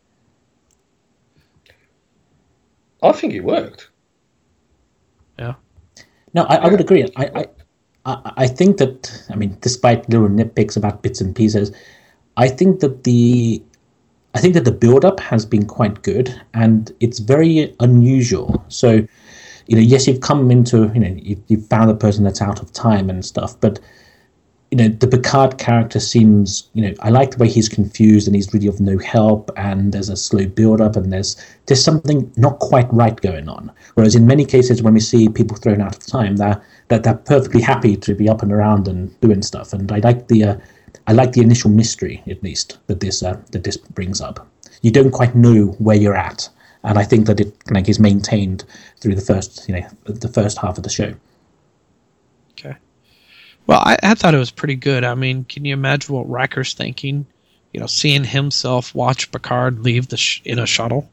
I think it worked. Yeah. No, I, I would agree. I, I, I, I think that, I mean, despite little nitpicks about bits and pieces, I think that the, I think that the build-up has been quite good, and it's very unusual. So, you know, yes, you've come into, you know, you've, you've found a person that's out of time and stuff, but, you know, the Picard character seems, you know, I like the way he's confused and he's really of no help, and there's a slow build-up, and there's there's something not quite right going on. Whereas in many cases when we see people thrown out of time, they're, they're, they're perfectly happy to be up and around and doing stuff. And I like the uh, I like the initial mystery, at least, that this uh, that this brings up. You don't quite know where you're at, and I think that it like is maintained through the first, you know, the first half of the show. Okay. Well, I, I thought it was pretty good. I mean, can you imagine what Riker's thinking? You know, seeing himself watch Picard leave the sh- in a shuttle.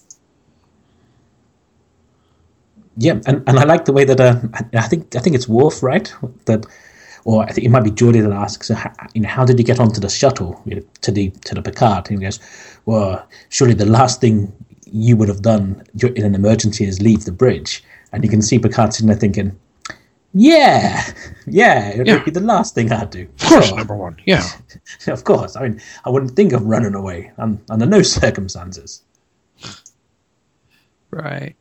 Yeah, and, and I like the way that uh, I, I think I think it's Worf, right? That, or I think it might be Geordi that asks, so how, you know, how did you get onto the shuttle, you know, to the to the Picard? And he goes, well, surely the last thing you would have done in an emergency is leave the bridge. And you can see Picard sitting there thinking, yeah, yeah, it would Yeah. be the last thing I'd do. Of course, Sure. number one. Yeah. Of course. I mean, I wouldn't think of running away un, under no circumstances. Right.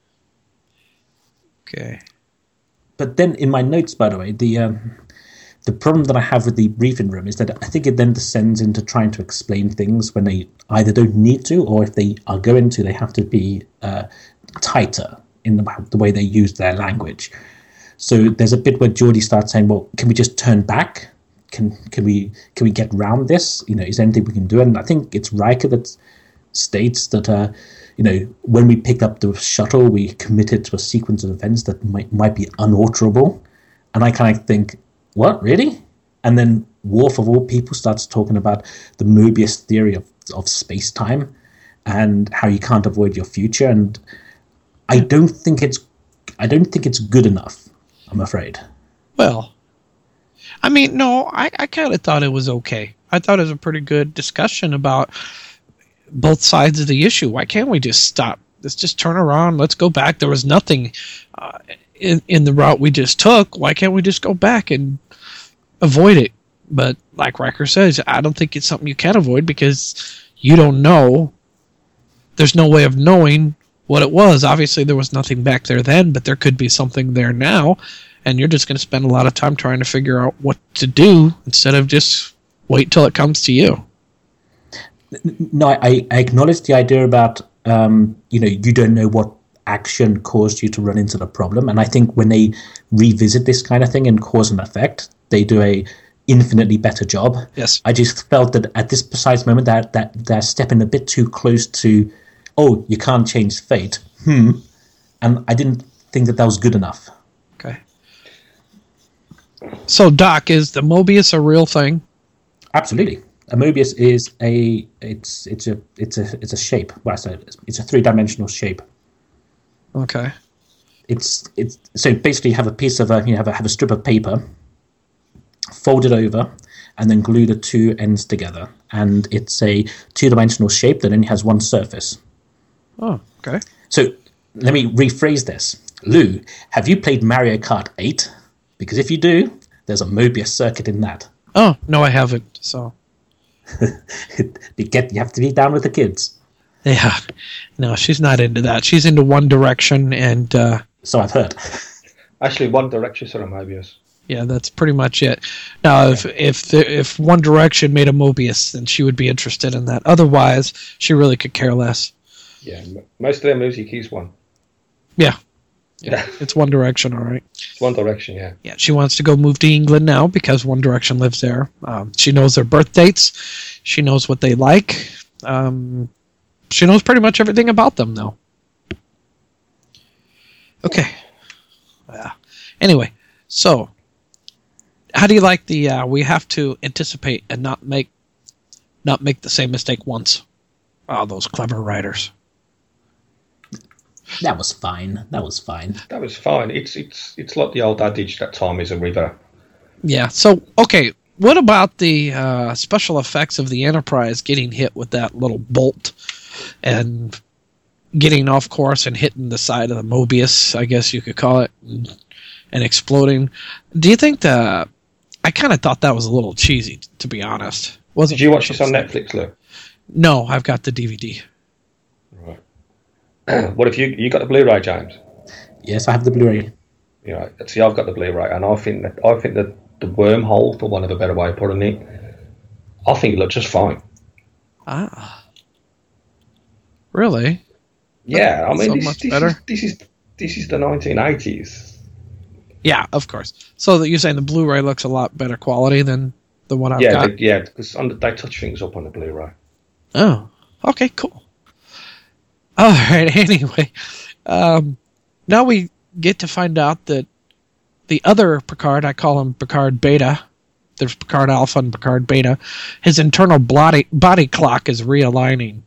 Okay. But then in my notes, by the way, the um, the problem that I have with the briefing room is that I think it then descends into trying to explain things when they either don't need to, or if they are going to, they have to be uh, tighter in the, the way they use their language. So there's a bit where Geordi starts saying, well, can we just turn back? Can can we can we get round this? You know, is there anything we can do? And I think it's Riker that states that, uh, you know, when we picked up the shuttle, we committed to a sequence of events that might might be unalterable. And I kind of think, what, really? And then Worf, of all people, starts talking about the Mobius theory of, of space-time and how you can't avoid your future. And I don't think it's I don't think it's good enough, I'm afraid. Well, I mean, no, I, I kind of thought it was okay. I thought it was a pretty good discussion about both sides of the issue. Why can't we just stop? Let's just turn around. Let's go back. There was nothing uh, in, in the route we just took. Why can't we just go back and avoid it? But like Riker says, I don't think it's something you can avoid because you don't know. There's no way of knowing what it was. Obviously, there was nothing back there then, but there could be something there now, and you're just going to spend a lot of time trying to figure out what to do instead of just wait till it comes to you. No, I, I acknowledge the idea about, um, you know, you don't know what action caused you to run into the problem. And I think when they revisit this kind of thing and cause and effect, they do a infinitely better job. Yes. I just felt that at this precise moment that, that they're stepping a bit too close to, oh, you can't change fate. Hmm. And I didn't think that that was good enough. Okay. So, Doc, is the Mobius a real thing? Absolutely. A Mobius is a it's it's a it's a it's a shape. Well, I said it's a three dimensional shape. Okay. It's it's so basically you have a piece of a you have a have a strip of paper, fold it over, and then glue the two ends together, and it's a two dimensional shape that only has one surface. Oh, okay. So let me rephrase this. Lou, have you played Mario Kart eight? Because if you do, there's a Mobius circuit in that. Oh no, I haven't. So. you get you have to be down with the kids. Yeah, no, she's not into that. She's into One Direction, and uh, so I've heard. Actually, One Direction, sort of Mobius. Yeah, that's pretty much it. Now, if if the, if One Direction made a Mobius, then she would be interested in that. Otherwise, she really could care less. Yeah, m- most of their music is one. Yeah. Yeah, it's One Direction, all right. It's One Direction, yeah. Yeah, she wants to go move to England now because One Direction lives there. Um, she knows their birth dates. She knows what they like. Um, she knows pretty much everything about them now. Okay. Yeah. Anyway, so how do you like the uh, we have to anticipate and not make not make the same mistake once? Oh, those clever writers. That was fine. That was fine. That was fine. It's it's it's like the old adage that time is a river. Yeah. So okay, what about the uh, special effects of the Enterprise getting hit with that little bolt and getting off course and hitting the side of the Mobius, I guess you could call it, and, and exploding? Do you think the? I kind of thought that was a little cheesy, to be honest. Wasn't Did you watch this on Netflix, Lou? No, I've got the D V D. Right. What if you you got the Blu-ray, James? Yes, I have the Blu-ray. Yeah. See, I've got the Blu-ray, and I think that I think that the wormhole, for want of a better way of putting it, I think it looks just fine. Ah. Really? Yeah, I mean, So this, much this better? Is, this is this is the nineteen eighties. Yeah, of course. So that you're saying the Blu-ray looks a lot better quality than the one I've Yeah, got? they, yeah, because they touch things up on the Blu-ray. Oh, okay, cool. All right, anyway. Um, now we get to find out that the other Picard, I call him Picard Beta, there's Picard Alpha and Picard Beta, his internal body, body clock is realigning.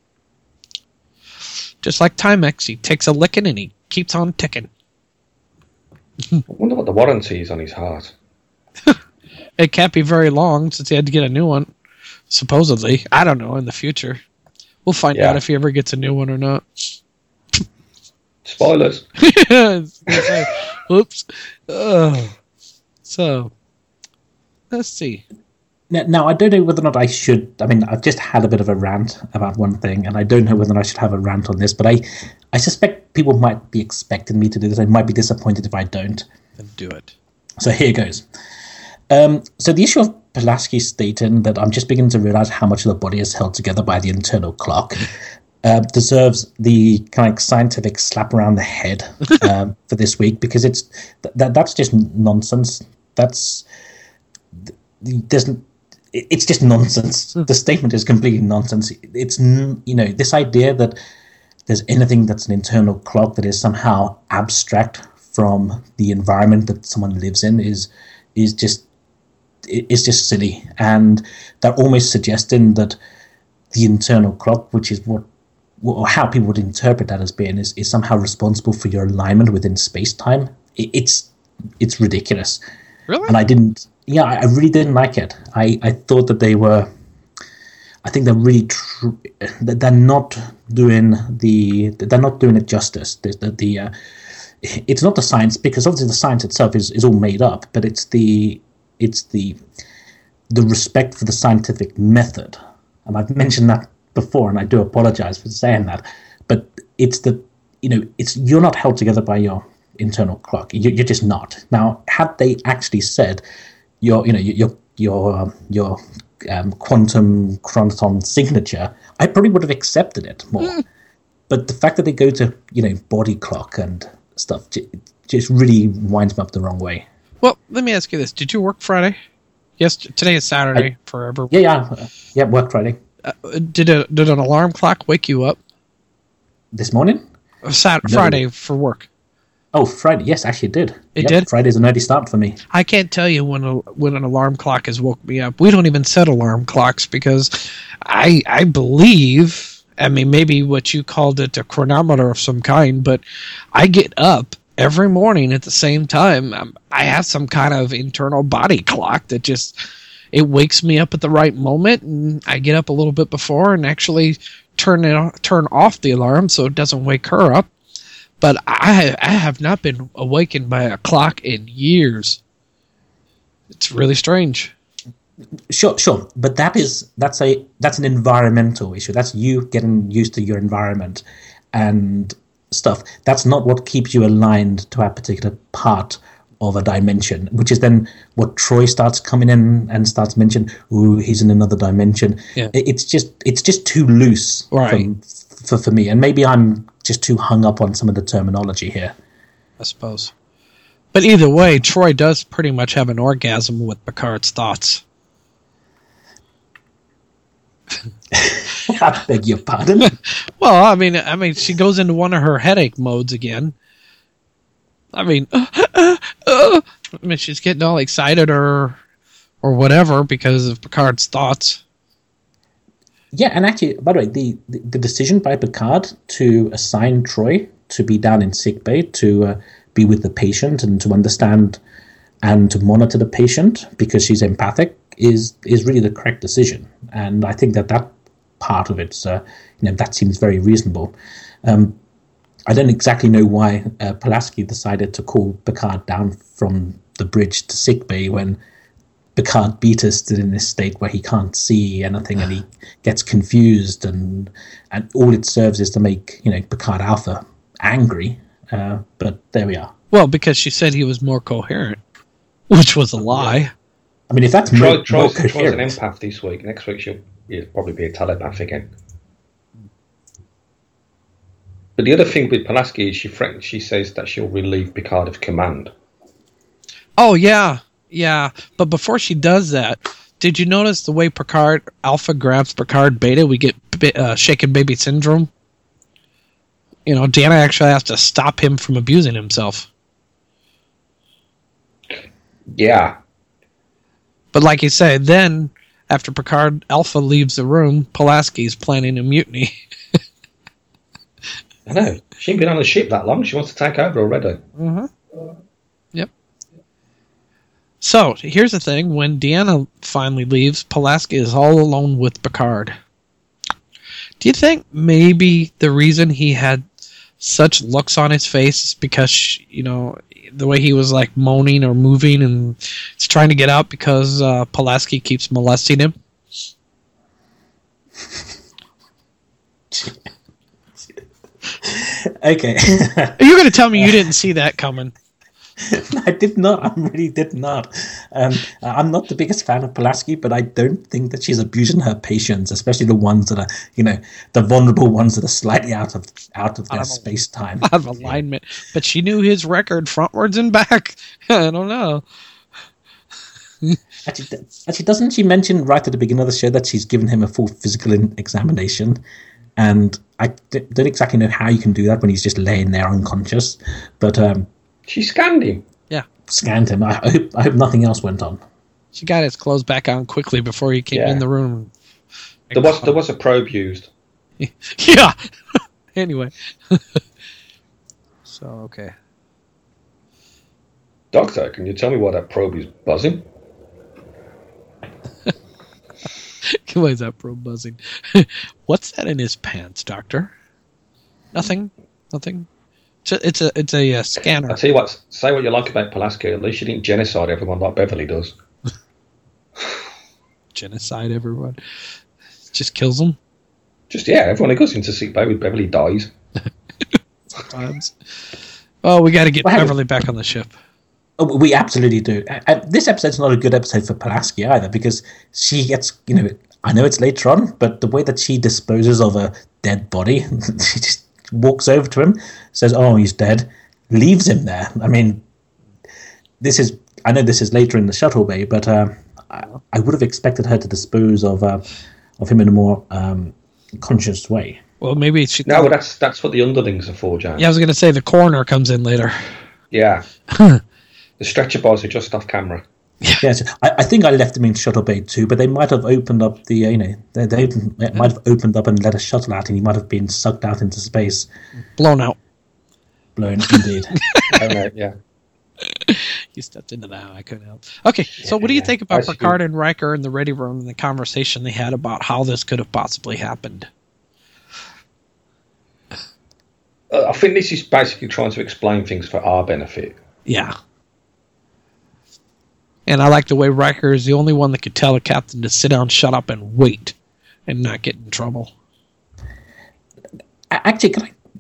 Just like Timex, he takes a licking and he keeps on ticking. I wonder what the warranty is on his heart. It can't be very long since he had to get a new one, supposedly. I don't know, in the future. We'll find Yeah. out if he ever gets a new one or not. Spoilers. Oops. Uh, so, let's see. Now, now, I don't know whether or not I should. I mean, I've just had a bit of a rant about one thing, and I don't know whether I should have a rant on this, but I, I suspect people might be expecting me to do this. I might be disappointed if I don't. Then do it. So here goes. Um, so the issue of Pulaski stating that I'm just beginning to realize how much of the body is held together by the internal clock uh, deserves the kind of scientific slap around the head um, for this week, because it's th- that that's just nonsense. That's there's it's just nonsense. The statement is completely nonsense. It's n- you know this idea that there's anything that's an internal clock that is somehow abstract from the environment that someone lives in is is just it's just silly, and they're almost suggesting that the internal clock, which is what or how people would interpret that as being, is, is somehow responsible for your alignment within space time. It, it's it's ridiculous. Really? And I didn't. Yeah, I, I really didn't like it. I, I thought that they were. I think they're really tr- that they're not doing the they're not doing it justice. The, the, the uh, it's not the science, because obviously the science itself is, is all made up, but it's the it's the the respect for the scientific method. And I've mentioned that before, and I do apologize for saying that. But it's the you know it's you're not held together by your internal clock. You, you're just not. Now, had they actually said your you know your your um, your um, quantum chronoton signature, I probably would have accepted it more. Mm. But the fact that they go to you know body clock and stuff j- just really winds me up the wrong way. Well, let me ask you this: did you work Friday? Yes, today is Saturday I, forever. Yeah, yeah, uh, yeah. Work Friday. Uh, did a did an alarm clock wake you up this morning? Sat no. Friday for work. Oh, Friday. Yes, actually, it did. It yep, did. Friday's an early start for me. I can't tell you when a, when an alarm clock has woke me up. We don't even set alarm clocks because I I believe. I mean, maybe what you called it a chronometer of some kind, but I get up every morning at the same time. Um, I have some kind of internal body clock that just, it wakes me up at the right moment, and I get up a little bit before and actually turn it turn off the alarm so it doesn't wake her up. But I I have not been awakened by a clock in years. It's really strange. Sure, sure, but that is that's a that's an environmental issue. That's you getting used to your environment and stuff. That's not what keeps you aligned to a particular part of a dimension, which is then what Troy starts coming in and starts mentioning, ooh, he's in another dimension. Yeah. It, it's just it's just too loose Right. from, for, for me. And maybe I'm just too hung up on some of the terminology here. I suppose. But either way, Troy does pretty much have an orgasm with Picard's thoughts. I beg your pardon. Well, I mean, I mean, she goes into one of her headache modes again. I mean, uh, uh, uh, I mean, she's getting all excited or or whatever because of Picard's thoughts. Yeah, and actually, by the way, the, the, the decision by Picard to assign Troy to be down in sickbay, to uh, be with the patient and to understand and to monitor the patient because she's empathic is is really the correct decision. And I think that that part of it, uh, you know, that seems very reasonable. Um, I don't exactly know why uh, Pulaski decided to call Picard down from the bridge to sickbay when Picard beat us in this state where he can't see anything and he gets confused, and and all it serves is to make, you know, Picard Alpha angry. Uh, but there we are. Well, because she said he was more coherent, which was a lie. I mean, if that's Troy, more, more Troy's, Troy's an coherent, empath this week. Next week she'll yeah, probably be a telepath again. But the other thing with Pulaski is she threatens, she says that she'll relieve Picard of command. Oh, yeah. Yeah. But before she does that, did you notice the way Picard Alpha grabs Picard Beta? We get uh, shaken baby syndrome. You know, Deanna actually has to stop him from abusing himself. Yeah. But like you say, then after Picard Alpha leaves the room, Pulaski's planning a mutiny. I know. She ain't been on the ship that long. She wants to take over already. Mm-hmm. Yep. So, here's the thing. When Deanna finally leaves, Pulaski is all alone with Picard. Do you think maybe the reason he had such looks on his face is because, you know, the way he was like moaning or moving and he's trying to get out because uh, Pulaski keeps molesting him? okay. You're going to tell me you didn't see that coming. I did not. I really did not. Um, I'm not the biggest fan of Pulaski, but I don't think that she's abusing her patients, especially the ones that are, you know, the vulnerable ones that are slightly out of out of their space time, out of alignment. But she knew his record frontwards and back. I don't know. actually, actually, doesn't she mention right at the beginning of the show that she's given him a full physical examination? And I don't exactly know how you can do that when he's just laying there unconscious, but. Um, She scanned him. Yeah. Scanned him. I hope I hope nothing else went on. She got his clothes back on quickly before he came Yeah. in the room. There was there was a probe used. Yeah. Anyway. So, okay. Doctor, can you tell me why that probe is buzzing? Why is that probe buzzing? What's that in his pants, Doctor? Nothing? Nothing? It's a, it's a, it's a uh, scanner. I'll tell you what, say what you like about Pulaski, at least she didn't genocide everyone like Beverly does. Genocide everyone. Just kills them. Just, yeah, everyone who goes into sick bay with Beverly dies. Sometimes. Oh, we got to get Well, Beverly back on the ship. Oh, we absolutely do. Uh, this episode's not a good episode for Pulaski either, because she gets, you know, I know it's later on, but the way that she disposes of a dead body, she just walks over to him, says, oh, he's dead, leaves him there. I mean, this is, I know this is later in the shuttle bay, but uh, I, I would have expected her to dispose of uh, of him in a more um, conscious way. Well, maybe she... No, well, that's that's what the underlings are for, Jan. Yeah, I was going to say the coroner comes in later. Yeah. The stretcher bars are just off camera. Yes, I, I think I left them in shuttle bay too, but they might have opened up the, uh, you know, they, they might have opened up and let a shuttle out, and he might have been sucked out into space, blown out, blown indeed. Oh, no, yeah. You stepped into that. I couldn't help. Okay, so what do you think about I Picard see. and Riker in the ready room and the conversation they had about how this could have possibly happened? Uh, I think this is basically trying to explain things for our benefit. Yeah. And I like the way Riker is the only one that could tell a captain to sit down, shut up, and wait, and not get in trouble. Actually, can I,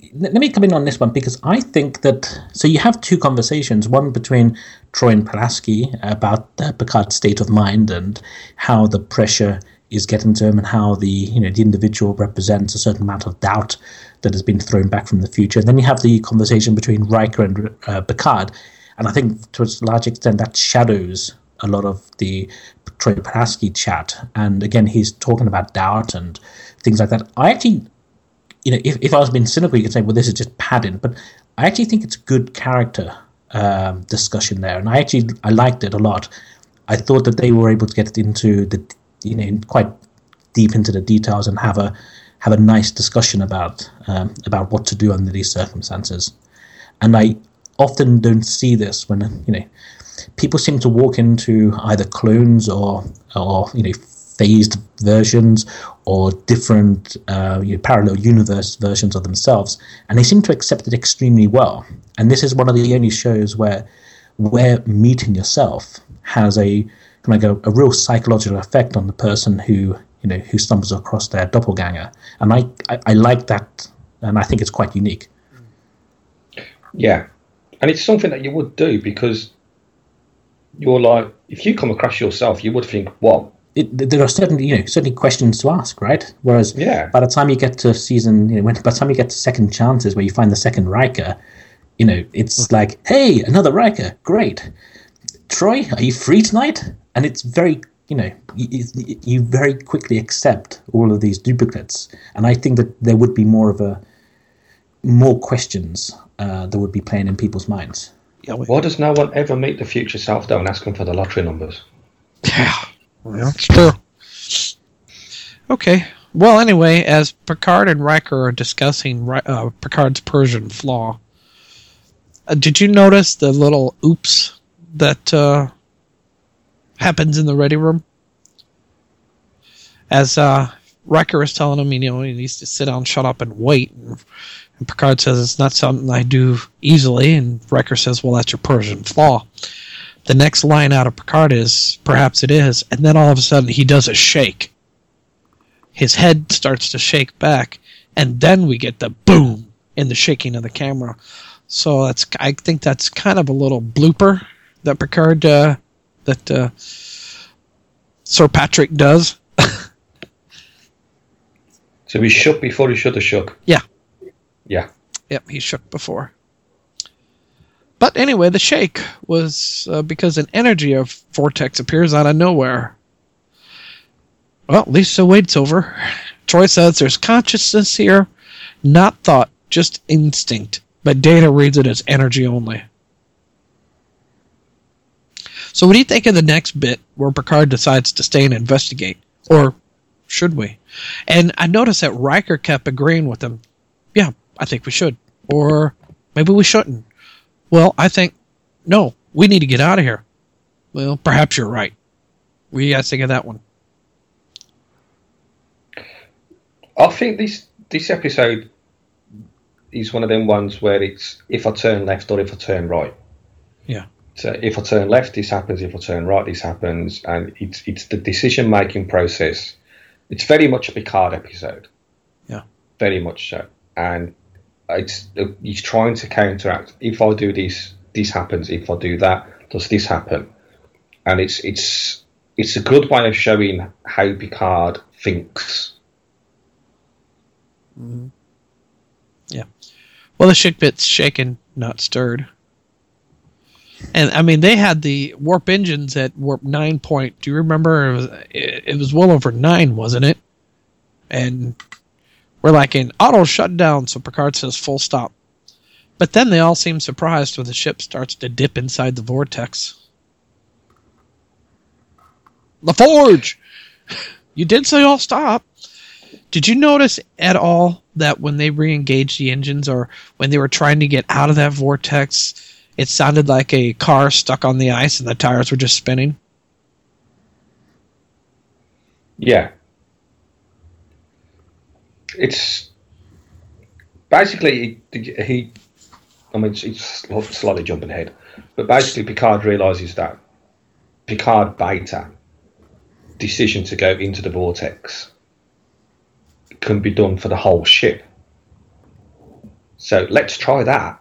let me come in on this one, because I think that, so you have two conversations, one between Troy and Pulaski about uh, Picard's state of mind and how the pressure is getting to him, and how the you know the individual represents a certain amount of doubt that has been thrown back from the future. And then you have the conversation between Riker and uh, Picard, and I think to a large extent that shadows a lot of the Troy Pulaski chat. And again, he's talking about doubt and things like that. I actually, you know, if, if I was being cynical, you could say, well, this is just padding, but I actually think it's good character um, discussion there, and I actually I liked it a lot. I thought that they were able to get into the you know quite deep into the details and have a have a nice discussion about um, about what to do under these circumstances. And I often don't see this when you know people seem to walk into either clones or or you know phased versions or different uh, you know, parallel universe versions of themselves, and they seem to accept it extremely well. And this is one of the only shows where where meeting yourself has a like a, a real psychological effect on the person who you know who stumbles across their doppelganger. And I, I, I like that, and I think it's quite unique. Yeah, and it's something that you would do, because you're like, if you come across yourself, you would think, what? It, there are certainly, you know, certainly questions to ask, right? Whereas, yeah. by the time you get to season, you know, when, by the time you get to second chances, where you find the second Riker, you know, it's like, hey, another Riker, great. Troy, are you free tonight? And it's very, you know, you, you very quickly accept all of these duplicates, and I think that there would be more of a more questions uh, that would be playing in people's minds. Yeah, why does no one ever meet the future self though and ask them for the lottery numbers? Yeah, well, it's true. Okay. Well, anyway, as Picard and Riker are discussing uh, Picard's Persian flaw, uh, did you notice the little oops that uh, happens in the ready room? As uh, Riker is telling him, you know, he needs to sit down, shut up, and wait. And, and Picard says, it's not something I do easily. And Riker says, well, that's your Persian flaw. The next line out of Picard is, perhaps it is. And then all of a sudden, he does a shake. His head starts to shake back. And then we get the boom in the shaking of the camera. So that's I think that's kind of a little blooper that Picard, uh, that uh, Sir Patrick does. So he shook before he should have shook. Yeah. Yeah. Yep, he shook before. But anyway, the shake was uh, because an energy of vortex appears out of nowhere. Well, Lisa waits over. Troy says there's consciousness here, not thought, just instinct. But Data reads it as energy only. So what do you think of the next bit where Picard decides to stay and investigate? Or should we? And I noticed that Riker kept agreeing with him. Yeah, I think we should. Or maybe we shouldn't. Well, I think, no, we need to get out of here. Well, perhaps you're right. What do you guys think of that one? I think this this episode is one of them ones where it's if I turn left or if I turn right. Yeah. So if I turn left, this happens. If I turn right, this happens. And it's it's the decision-making process. It's very much a Picard episode. Yeah. Very much so. And it's he's trying to counteract. If I do this, this happens. If I do that, does this happen? And it's it's it's a good way of showing how Picard thinks. Mm-hmm. Yeah. Well, the ship bit's shaken, not stirred. And I mean, they had the warp engines at warp nine point. Do you remember? It was, it, it was well over nine, wasn't it? And we're like in auto shutdown. So Picard says full stop. But then they all seem surprised when the ship starts to dip inside the vortex. LaForge, you did say all stop. Did you notice at all that when they re-engaged the engines, or when they were trying to get out of that vortex, it sounded like a car stuck on the ice and the tires were just spinning? Yeah. It's basically, he, he I mean, it's, it's slightly jumping ahead, but basically Picard realises that Picard Beta decision to go into the vortex can be done for the whole ship. So let's try that.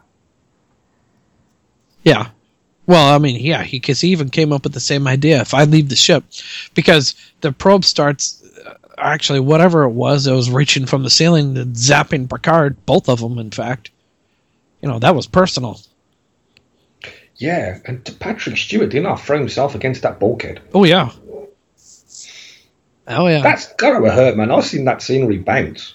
Yeah. Well, I mean, yeah, he, cause he even came up with the same idea. If I leave the ship, because the probe starts, uh, actually, whatever it was, it was reaching from the ceiling and zapping Picard, both of them, in fact. You know, that was personal. Yeah, and Patrick Stewart did not throw himself against that bulkhead. Oh, yeah. Oh, yeah. That's gotta hurt, man. I've seen that scenery bounce.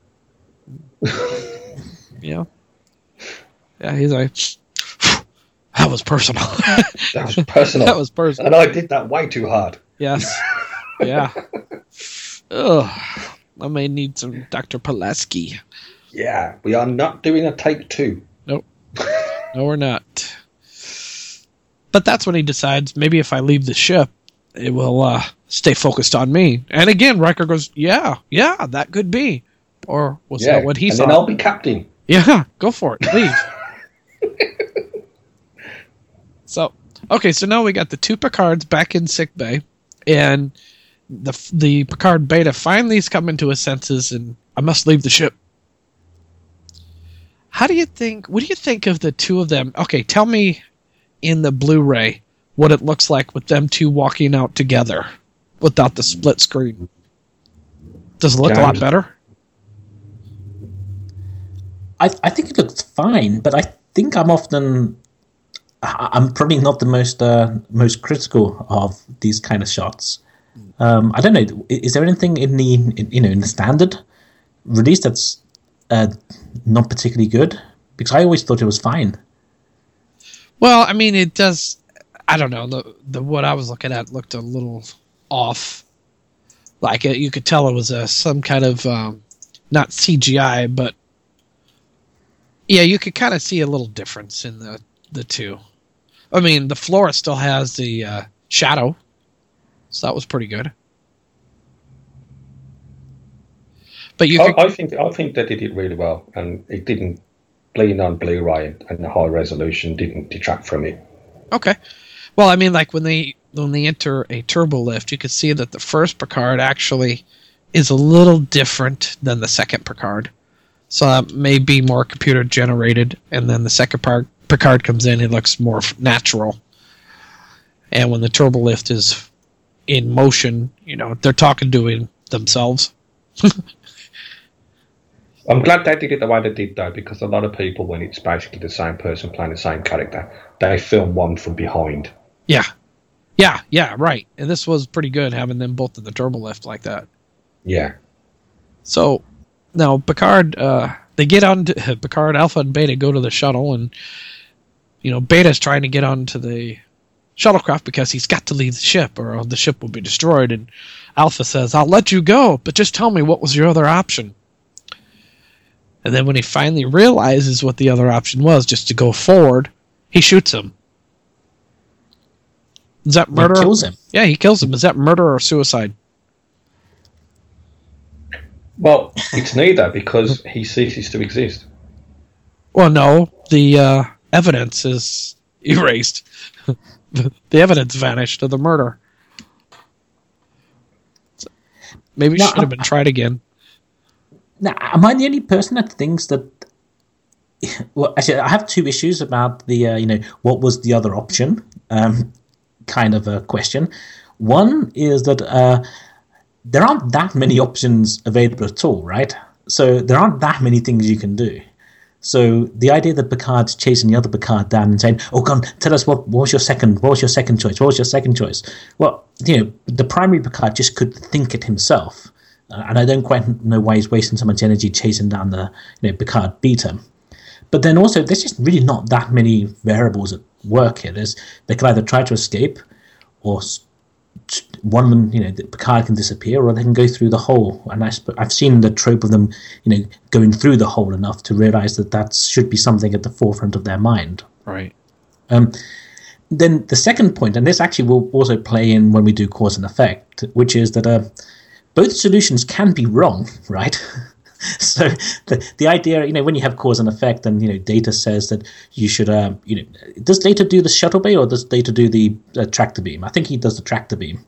Yeah. Yeah, he's like, that was personal. That was personal. That was personal. And I did that way too hard. Yes. Yeah. Ugh. I may need some Doctor Pulaski. Yeah, we are not doing a take two. Nope. No, we're not. But that's when he decides, maybe if I leave the ship, it will uh, stay focused on me. And again, Riker goes, yeah, yeah, that could be. Or was yeah, that what he and thought? And then I'll be captain. Yeah, go for it. Leave. So, okay, so now we got the two Picards back in sickbay, and the the Picard Beta finally is coming to his senses, and I must leave the ship. How do you think, what do you think of the two of them? Okay, tell me in the Blu-ray what it looks like with them two walking out together without the split screen. Does it look Yeah, a lot better? I, I think it looks fine, but I think I'm often... I'm probably not the most uh, most critical of these kind of shots. Um, I don't know. Is there anything in the in, you know in the standard release that's uh, not particularly good? Because I always thought it was fine. Well, I mean, it does. I don't know. The the what I was looking at looked a little off. Like it, you could tell it was a some kind of um, not C G I, but yeah, you could kind of see a little difference in the the two. I mean, the Flora still has the uh, shadow, so that was pretty good. But you, I, could... I think I think they did it really well, and it didn't bleed on Blu-ray, and the high resolution didn't detract from it. Okay, well, I mean, like when they when they enter a turbo lift, you can see that the first Picard actually is a little different than the second Picard, so that may be more computer generated, and then the second part. Picard comes in, it looks more natural. And when the turbo lift is in motion, you know, they're talking to him themselves. I'm glad they did it the way they did, though, because a lot of people, when it's basically the same person playing the same character, they film one from behind. Yeah. Yeah, yeah, right. And this was pretty good, having them both in the turbo lift like that. Yeah. So, now, Picard, uh, they get on to, Picard, Alpha, and Beta go to the shuttle, and you know, Beta's trying to get onto the shuttlecraft because he's got to leave the ship or the ship will be destroyed. And Alpha says, I'll let you go, but just tell me what was your other option. And then when he finally realizes what the other option was, just to go forward, he shoots him. Is that murder? He kills him. Yeah, he kills him. Is that murder or suicide? Well, it's neither, because he ceases to exist. Well, no. The uh, evidence is erased. The evidence vanished of the murder. So maybe it No, should have been tried again. Now, am I the only person that thinks that? Well, actually, I have two issues about the uh, you know what was the other option um, kind of a question. One is that uh, there aren't that many options available at all, right? So there aren't that many things you can do. So the idea that Picard's chasing the other Picard down and saying, "Oh, come, tell us what, what was your second, what was your second choice? What was your second choice?" Well, you know, the primary Picard just could think it himself, uh, and I don't quite know why he's wasting so much energy chasing down the you know Picard Beta. But then also, there's just really not that many variables at work here. There's they can either try to escape, or one of them, you know, Picard can disappear, or they can go through the hole. And I, I've seen the trope of them, you know, going through the hole enough to realize that that should be something at the forefront of their mind. Right. Um, then the second point, and this actually will also play in when we do cause and effect, which is that uh, both solutions can be wrong, right? So the the idea, you know, when you have cause and effect, and you know, Data says that you should, uh, you know, does Data do the shuttle bay or does Data do the uh, tractor beam? I think he does the tractor beam.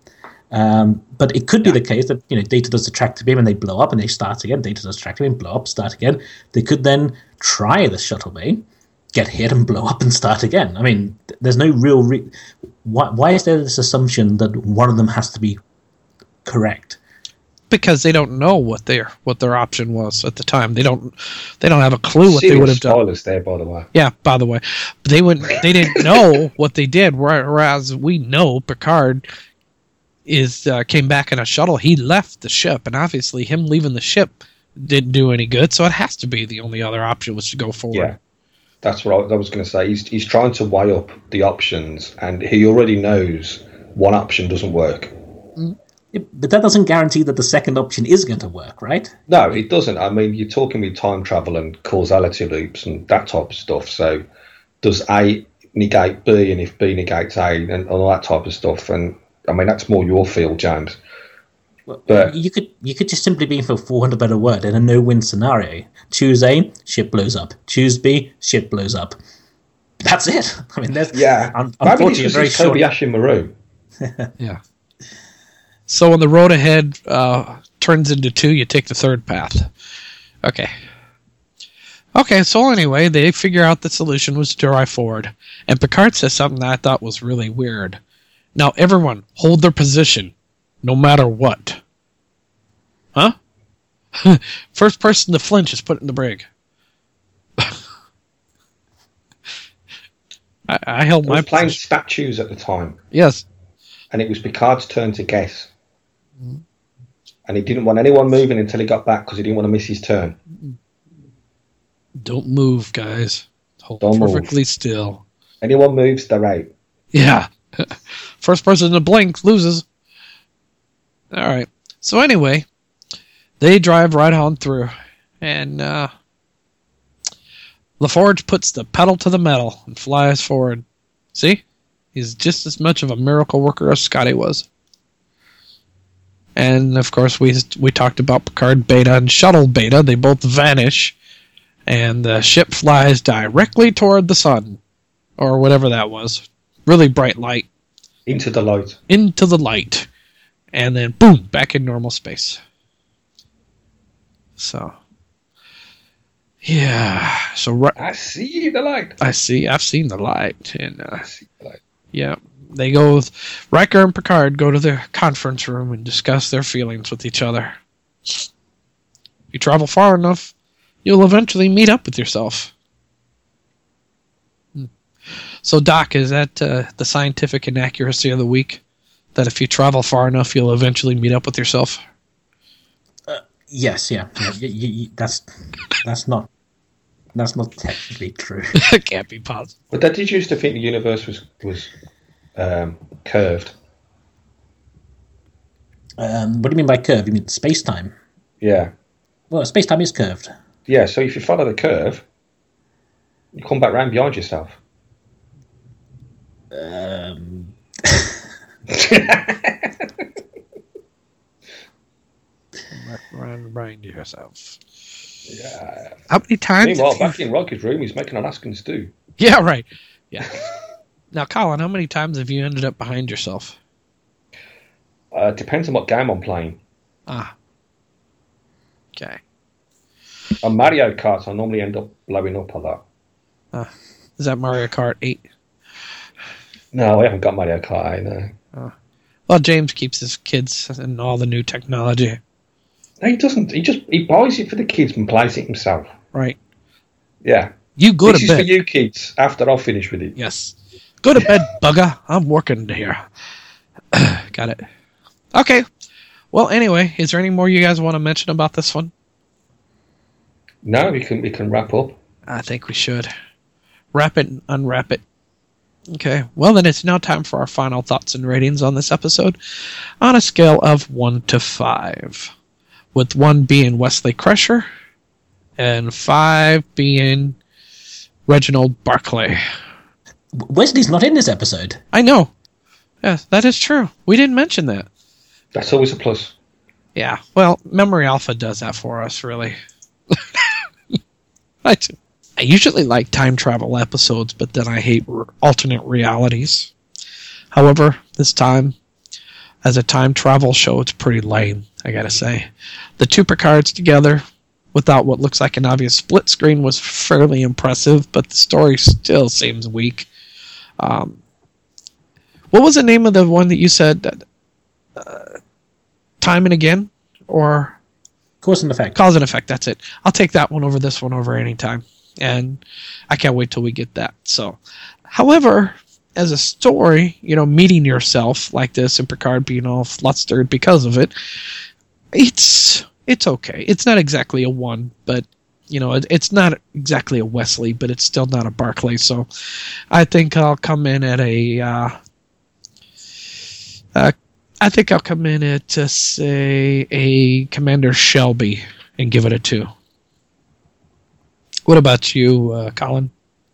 Um, but it could be the case that, you know, Data does the tractor beam and they blow up and they start again. Data does the tractor beam, blow up, start again. They could then try the shuttle bay, get hit and blow up and start again. I mean, th- there's no real... Re- why, why is there this assumption that one of them has to be correct? Because they don't know what their what their option was at the time. They don't they don't have a clue what Serious they would have done. Spoilers there, by the way. Yeah, by the way, but they wouldn't. They didn't know what they did. Whereas we know Picard is uh, came back in a shuttle. He left the ship, and obviously him leaving the ship didn't do any good. So it has to be the only other option was to go forward. Yeah, that's what I was going to say. He's he's trying to weigh up the options, and he already knows one option doesn't work. But that doesn't guarantee that the second option is going to work, right? No, it doesn't. I mean, you're talking with time travel and causality loops and that type of stuff. So does A negate B, and if B negates A, and all that type of stuff? And I mean, that's more your field, James. But you could you could just simply be, for four hundred better word, in a no-win scenario. Choose A, ship blows up. Choose B, ship blows up. That's it. I mean, there's yeah. Un- Maybe unfortunately this very was Toby short. Ash in Maroon. Yeah. So when the road ahead uh, turns into two, you take the third path. Okay. Okay, so anyway, they figure out the solution was to drive forward. And Picard says something that I thought was really weird. Now, everyone, hold their position, no matter what. Huh? First person to flinch is put in the brig. I, I held I my was playing position. statues at the time, Yes. and it was Picard's turn to guess. And he didn't want anyone moving until he got back because he didn't want to miss his turn. Don't move, guys. Hold Don't move. perfectly still. Anyone moves, they're out. Yeah. First person to blink loses. All right. So anyway, they drive right on through. And uh, LaForge puts the pedal to the metal and flies forward. See? He's just as much of a miracle worker as Scotty was. And, of course, we we talked about Picard Beta and Shuttle Beta. They both vanish. And the ship flies directly toward the sun. Or whatever that was. Really bright light. Into the light. Into the light. And then, boom, back in normal space. So, yeah. So right, I see the light. I see. I've seen the light. And, uh, I see the light. yeah. They go with Riker and Picard go to the conference room and discuss their feelings with each other. If you travel far enough, you'll eventually meet up with yourself. Hmm. So, Doc, is that uh, the scientific inaccuracy of the week? That if you travel far enough, you'll eventually meet up with yourself? Uh, yes, yeah. yeah y- y- y- that's that's not that's not technically true. It can't be possible. But they did used to think the universe was was um, curved. Um, what do you mean by curve? You mean space-time? Yeah. Well, space-time is curved. Yeah, so if you follow the curve, you come back round behind yourself. Um... Remind yourself. Yeah. How many times? Meanwhile, have you- back in Roger's room, he's making Alaskan stew. Yeah, right. Yeah. Now, Colin, how many times have you ended up behind yourself? Uh, depends on what game I'm playing. Ah. Okay. On Mario Kart, I normally end up blowing up a lot. Uh, is that Mario Kart eight? No, I haven't got Mario Kart eight, no. Uh, well, James keeps his kids and all the new technology. No, he doesn't. He just he buys it for the kids and plays it himself. Right. Yeah. You go this to is bed. for you kids after I've finished with it. Yes. Go to bed, bugger. I'm working here. Got it. Okay. Well, anyway, is there any more you guys want to mention about this one? No, we can we can wrap up. I think we should. Wrap it and unwrap it. Okay. Well, then it's now time for our final thoughts and ratings on this episode on a scale of one to five. With one being Wesley Crusher and five being Reginald Barclay. Wesley's not in this episode. I know. Yes, that is true. We didn't mention that. That's always a plus. Yeah. Well, Memory Alpha does that for us, really. I, I usually like time travel episodes, but then I hate re- alternate realities. However, this time, as a time travel show, it's pretty lame, I gotta say. The two Picards together, without what looks like an obvious split screen, was fairly impressive, but the story still seems weak. Um, what was the name of the one that you said? Uh, time and Again? Or Cause and Effect. Cause and Effect, that's it. I'll take that one over this one over any time. And I can't wait till we get that. So, however, as a story, you know, meeting yourself like this and Picard being all flustered because of it, it's it's okay. It's not exactly a one, but you know, it, it's not exactly a Wesley, but it's still not a Barclay. So, I think I'll come in at a. Uh, uh, I think I'll come in at uh, say a Commander Shelby and give it a two. What about you, uh, Colin?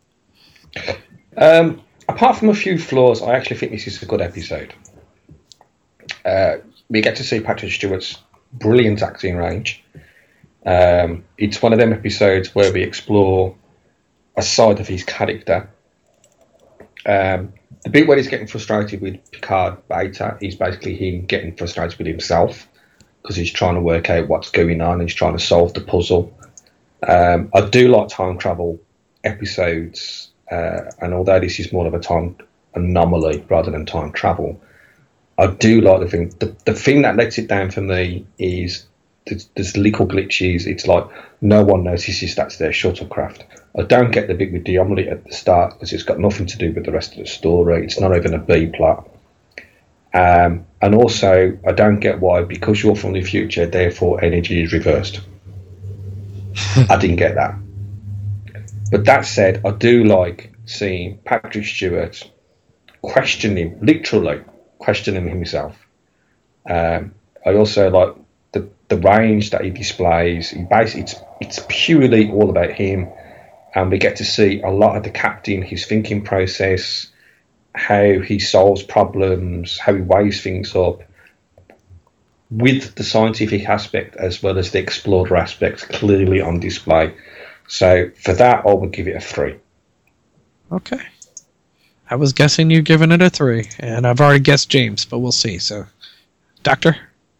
Um, apart from a few flaws, I actually think this is a good episode. Uh, we get to see Patrick Stewart's brilliant acting range. Um, it's one of them episodes where we explore a side of his character. Um, the bit where he's getting frustrated with Picard Beta is basically him getting frustrated with himself because he's trying to work out what's going on and he's trying to solve the puzzle. Um, I do like time travel episodes, uh, and although this is more of a time anomaly rather than time travel, I do like the thing. The, the thing that lets it down for me is there's, there's little glitches. It's like no one notices that's their shuttlecraft. I don't get the bit with the omelette at the start because it's got nothing to do with the rest of the story. It's not even a B plot. Um, and also, I don't get why, because you're from the future, therefore energy is reversed. I didn't get that. But that said, I do like seeing Patrick Stewart questioning, literally questioning himself. Um, I also like the the range that he displays. He basically, it's it's purely all about him, and we get to see a lot of the captain, his thinking process, how he solves problems, how he weighs things up, with the scientific aspect as well as the explorer aspect clearly on display. So for that, I would give it a three. Okay. I was guessing you're giving it a three, and I've already guessed James, but we'll see. So, Doctor?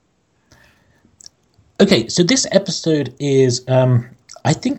Okay, so this episode is, um, I think,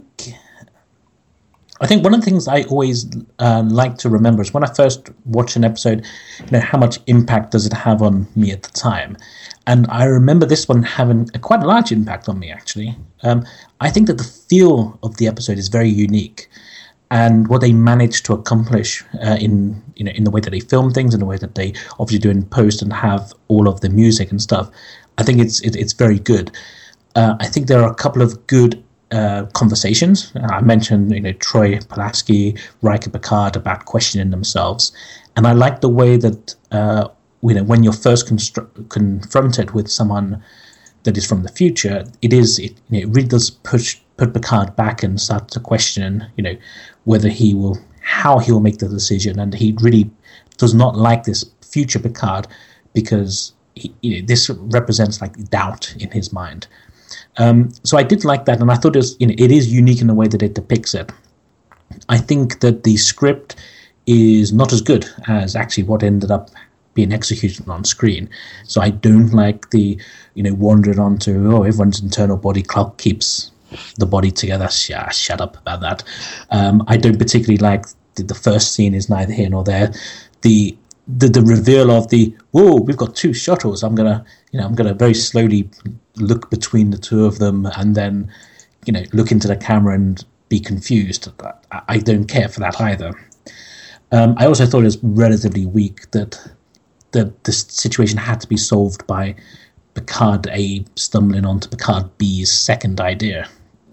I think one of the things I always uh, like to remember is when I first watch an episode, you know, how much impact does it have on me at the time? And I remember this one having a quite a large impact on me, actually. Um, I think that the feel of the episode is very unique, and what they managed to accomplish uh, in you know in the way that they film things, in the way that they obviously do in post and have all of the music and stuff, I think it's it, it's very good. Uh, I think there are a couple of good uh, conversations. I mentioned you know Troy Pulaski, Riker Picard about questioning themselves, and I like the way that uh, you know when you're first constru- confronted with someone that is from the future, it is it, you know, it really does push put Picard back and start to question, you know, whether he will, how he will make the decision, and he really does not like this future Picard because he, you know, this represents like doubt in his mind. Um, so I did like that, and I thought it was, you know, it is unique in the way that it depicts it. I think that the script is not as good as actually what ended up being executed on screen. So I don't like the, you know, wandering onto, oh, everyone's internal body clock keeps the body together. Yeah, shut up about that. Um, I don't particularly like the, the first scene is neither here nor there. The, the the reveal of the, whoa, we've got two shuttles. I'm gonna, you know, I'm gonna very slowly look between the two of them and then, you know, look into the camera and be confused. I, I don't care for that either. Um, I also thought it was relatively weak that that the situation had to be solved by Picard A stumbling onto Picard B's second idea.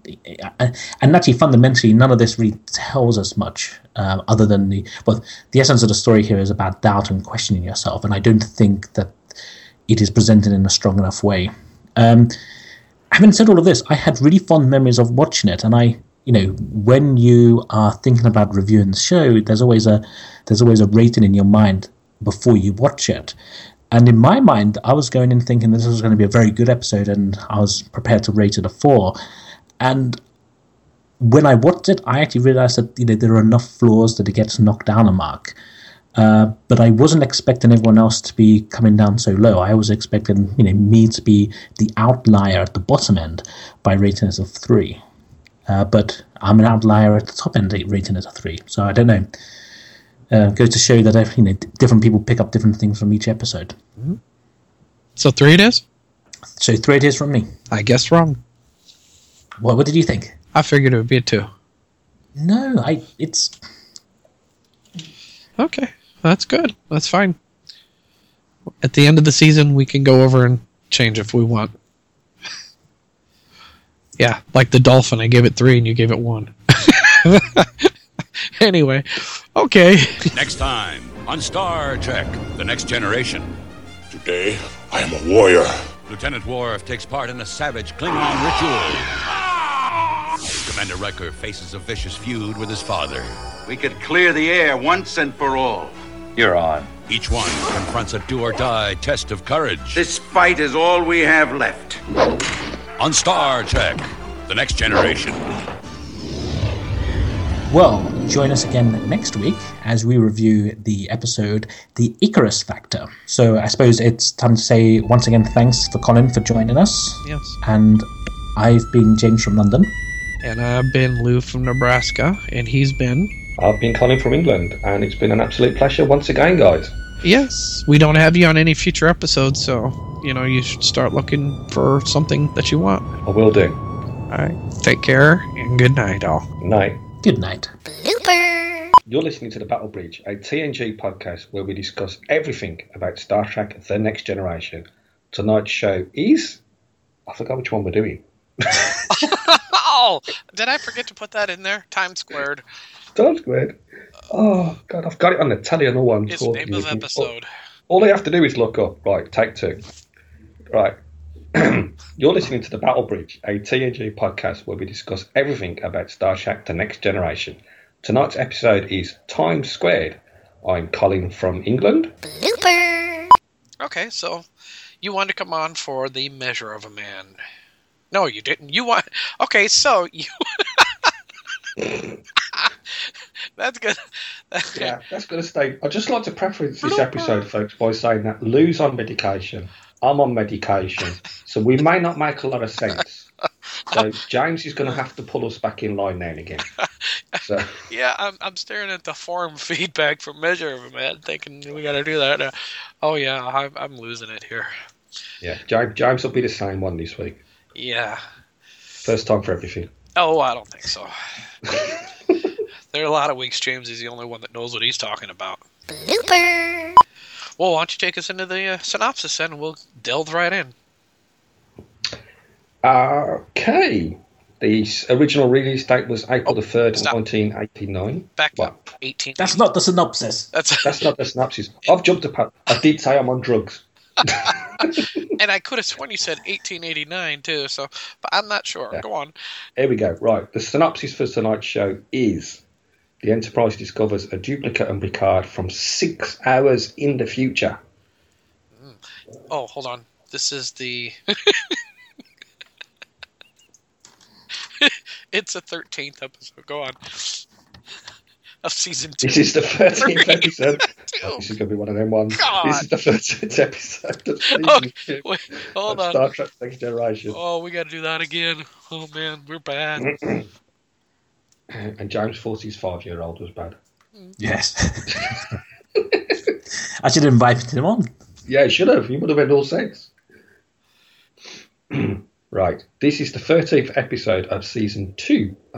And actually, fundamentally, none of this really tells us much, uh, other than the, well, the essence of the story here is about doubt and questioning yourself, and I don't think that it is presented in a strong enough way. Um, having said all of this, I had really fond memories of watching it, and I, you know, when you are thinking about reviewing the show, there's always a there's always a rating in your mind before you watch it. And in my mind, I was going in thinking this was going to be a very good episode, and I was prepared to rate it a four. And when I watched it, I actually realized that, you know, there are enough flaws that it gets knocked down a mark. Uh, but I wasn't expecting everyone else to be coming down so low. I was expecting, you know, me to be the outlier at the bottom end by rating it a three. Uh, but I'm an outlier at the top end, rating it a three. So I don't know. Uh, goes to show that, you know, different people pick up different things from each episode. Mm-hmm. So three it is? So three it is from me. I guess wrong. What, what did you think? I figured it would be a two. No, I. It's okay. That's good. That's fine. At the end of the season, we can go over and change if we want. Yeah, like the Dolphin, I gave it three and you gave it one. Anyway, okay. Next time on Star Trek: The Next Generation. Today, I am a warrior. Lieutenant Worf takes part in a savage Klingon ritual. Commander Riker faces a vicious feud with his father. We could clear the air once and for all. You're on. Each one confronts a do-or-die test of courage. This fight is all we have left. On Star Trek: The Next Generation. Well, join us again next week as we review the episode The Icarus Factor. So I suppose it's time to say once again thanks for Colin for joining us. Yes. And I've been James from London. And I've been Lou from Nebraska. And he's been... I've been Colin from England. And it's been an absolute pleasure once again, guys. Yes. We don't have you on any future episodes, so, you know, you should start looking for something that you want. I will do. All right. Take care and good night, all. Night. Good night. Blooper. You're listening to The Battle Bridge, a T N G podcast where we discuss everything about Star Trek: The Next Generation. Tonight's show is... I forgot which one we're doing. Oh, did I forget to put that in there? Time squared. Time squared? Oh, God, I've got it on the telly and all I'm It's talking. name of episode. All, all I have to do is look up. Right, take two. Right. You're listening to The Battle Bridge, a T N G podcast where we discuss everything about Star Trek: The Next Generation. Tonight's episode is Time Squared. I'm Colin from England. Blooper. Okay, so you wanted to come on for The Measure of a Man. No, you didn't. You want... Okay, so you... That's good. Yeah, that's going to stay. I'd just like to preface this episode, folks, by saying that Lou's on medication. I'm on medication. So we may not make a lot of sense. So James is going to have to pull us back in line now and again. So. Yeah, I'm I'm staring at the forum feedback from Measure of a Man, thinking we got to do that. Uh, oh, yeah, I'm, I'm losing it here. Yeah, James, James will be the same one this week. Yeah. First time for everything. Oh, I don't think so. There are a lot of weeks James is the only one that knows what he's talking about. Blooper. Well, why don't you take us into the uh, synopsis then, and we'll delve right in. Okay. The original release date was April oh, the third, stop. nineteen eighty-nine. Back what? up. eighteen. That's not the synopsis. That's, That's not the synopsis. I've jumped apart. I did say I'm on drugs. And I could have sworn you said eighteen eighty-nine too, so, but I'm not sure. Yeah. Go on. Here we go. Right. The synopsis for tonight's show is the Enterprise discovers a duplicate on Picard from six hours in the future. Mm. Oh, hold on. This is the... It's a thirteenth episode. Go on. Of season two. This is the thirteenth episode. Oh, this is going to be one of them ones. God. This is the thirteenth episode of season Okay, two wait, hold of on. Star Trek: Next Generation. Oh, we got to do that again. Oh, man, we're bad. And James thought his five-year-old was bad. Yes. I should have invited him on. Yeah, he should have. He would have made all sense. Right. This is the thirteenth episode of season two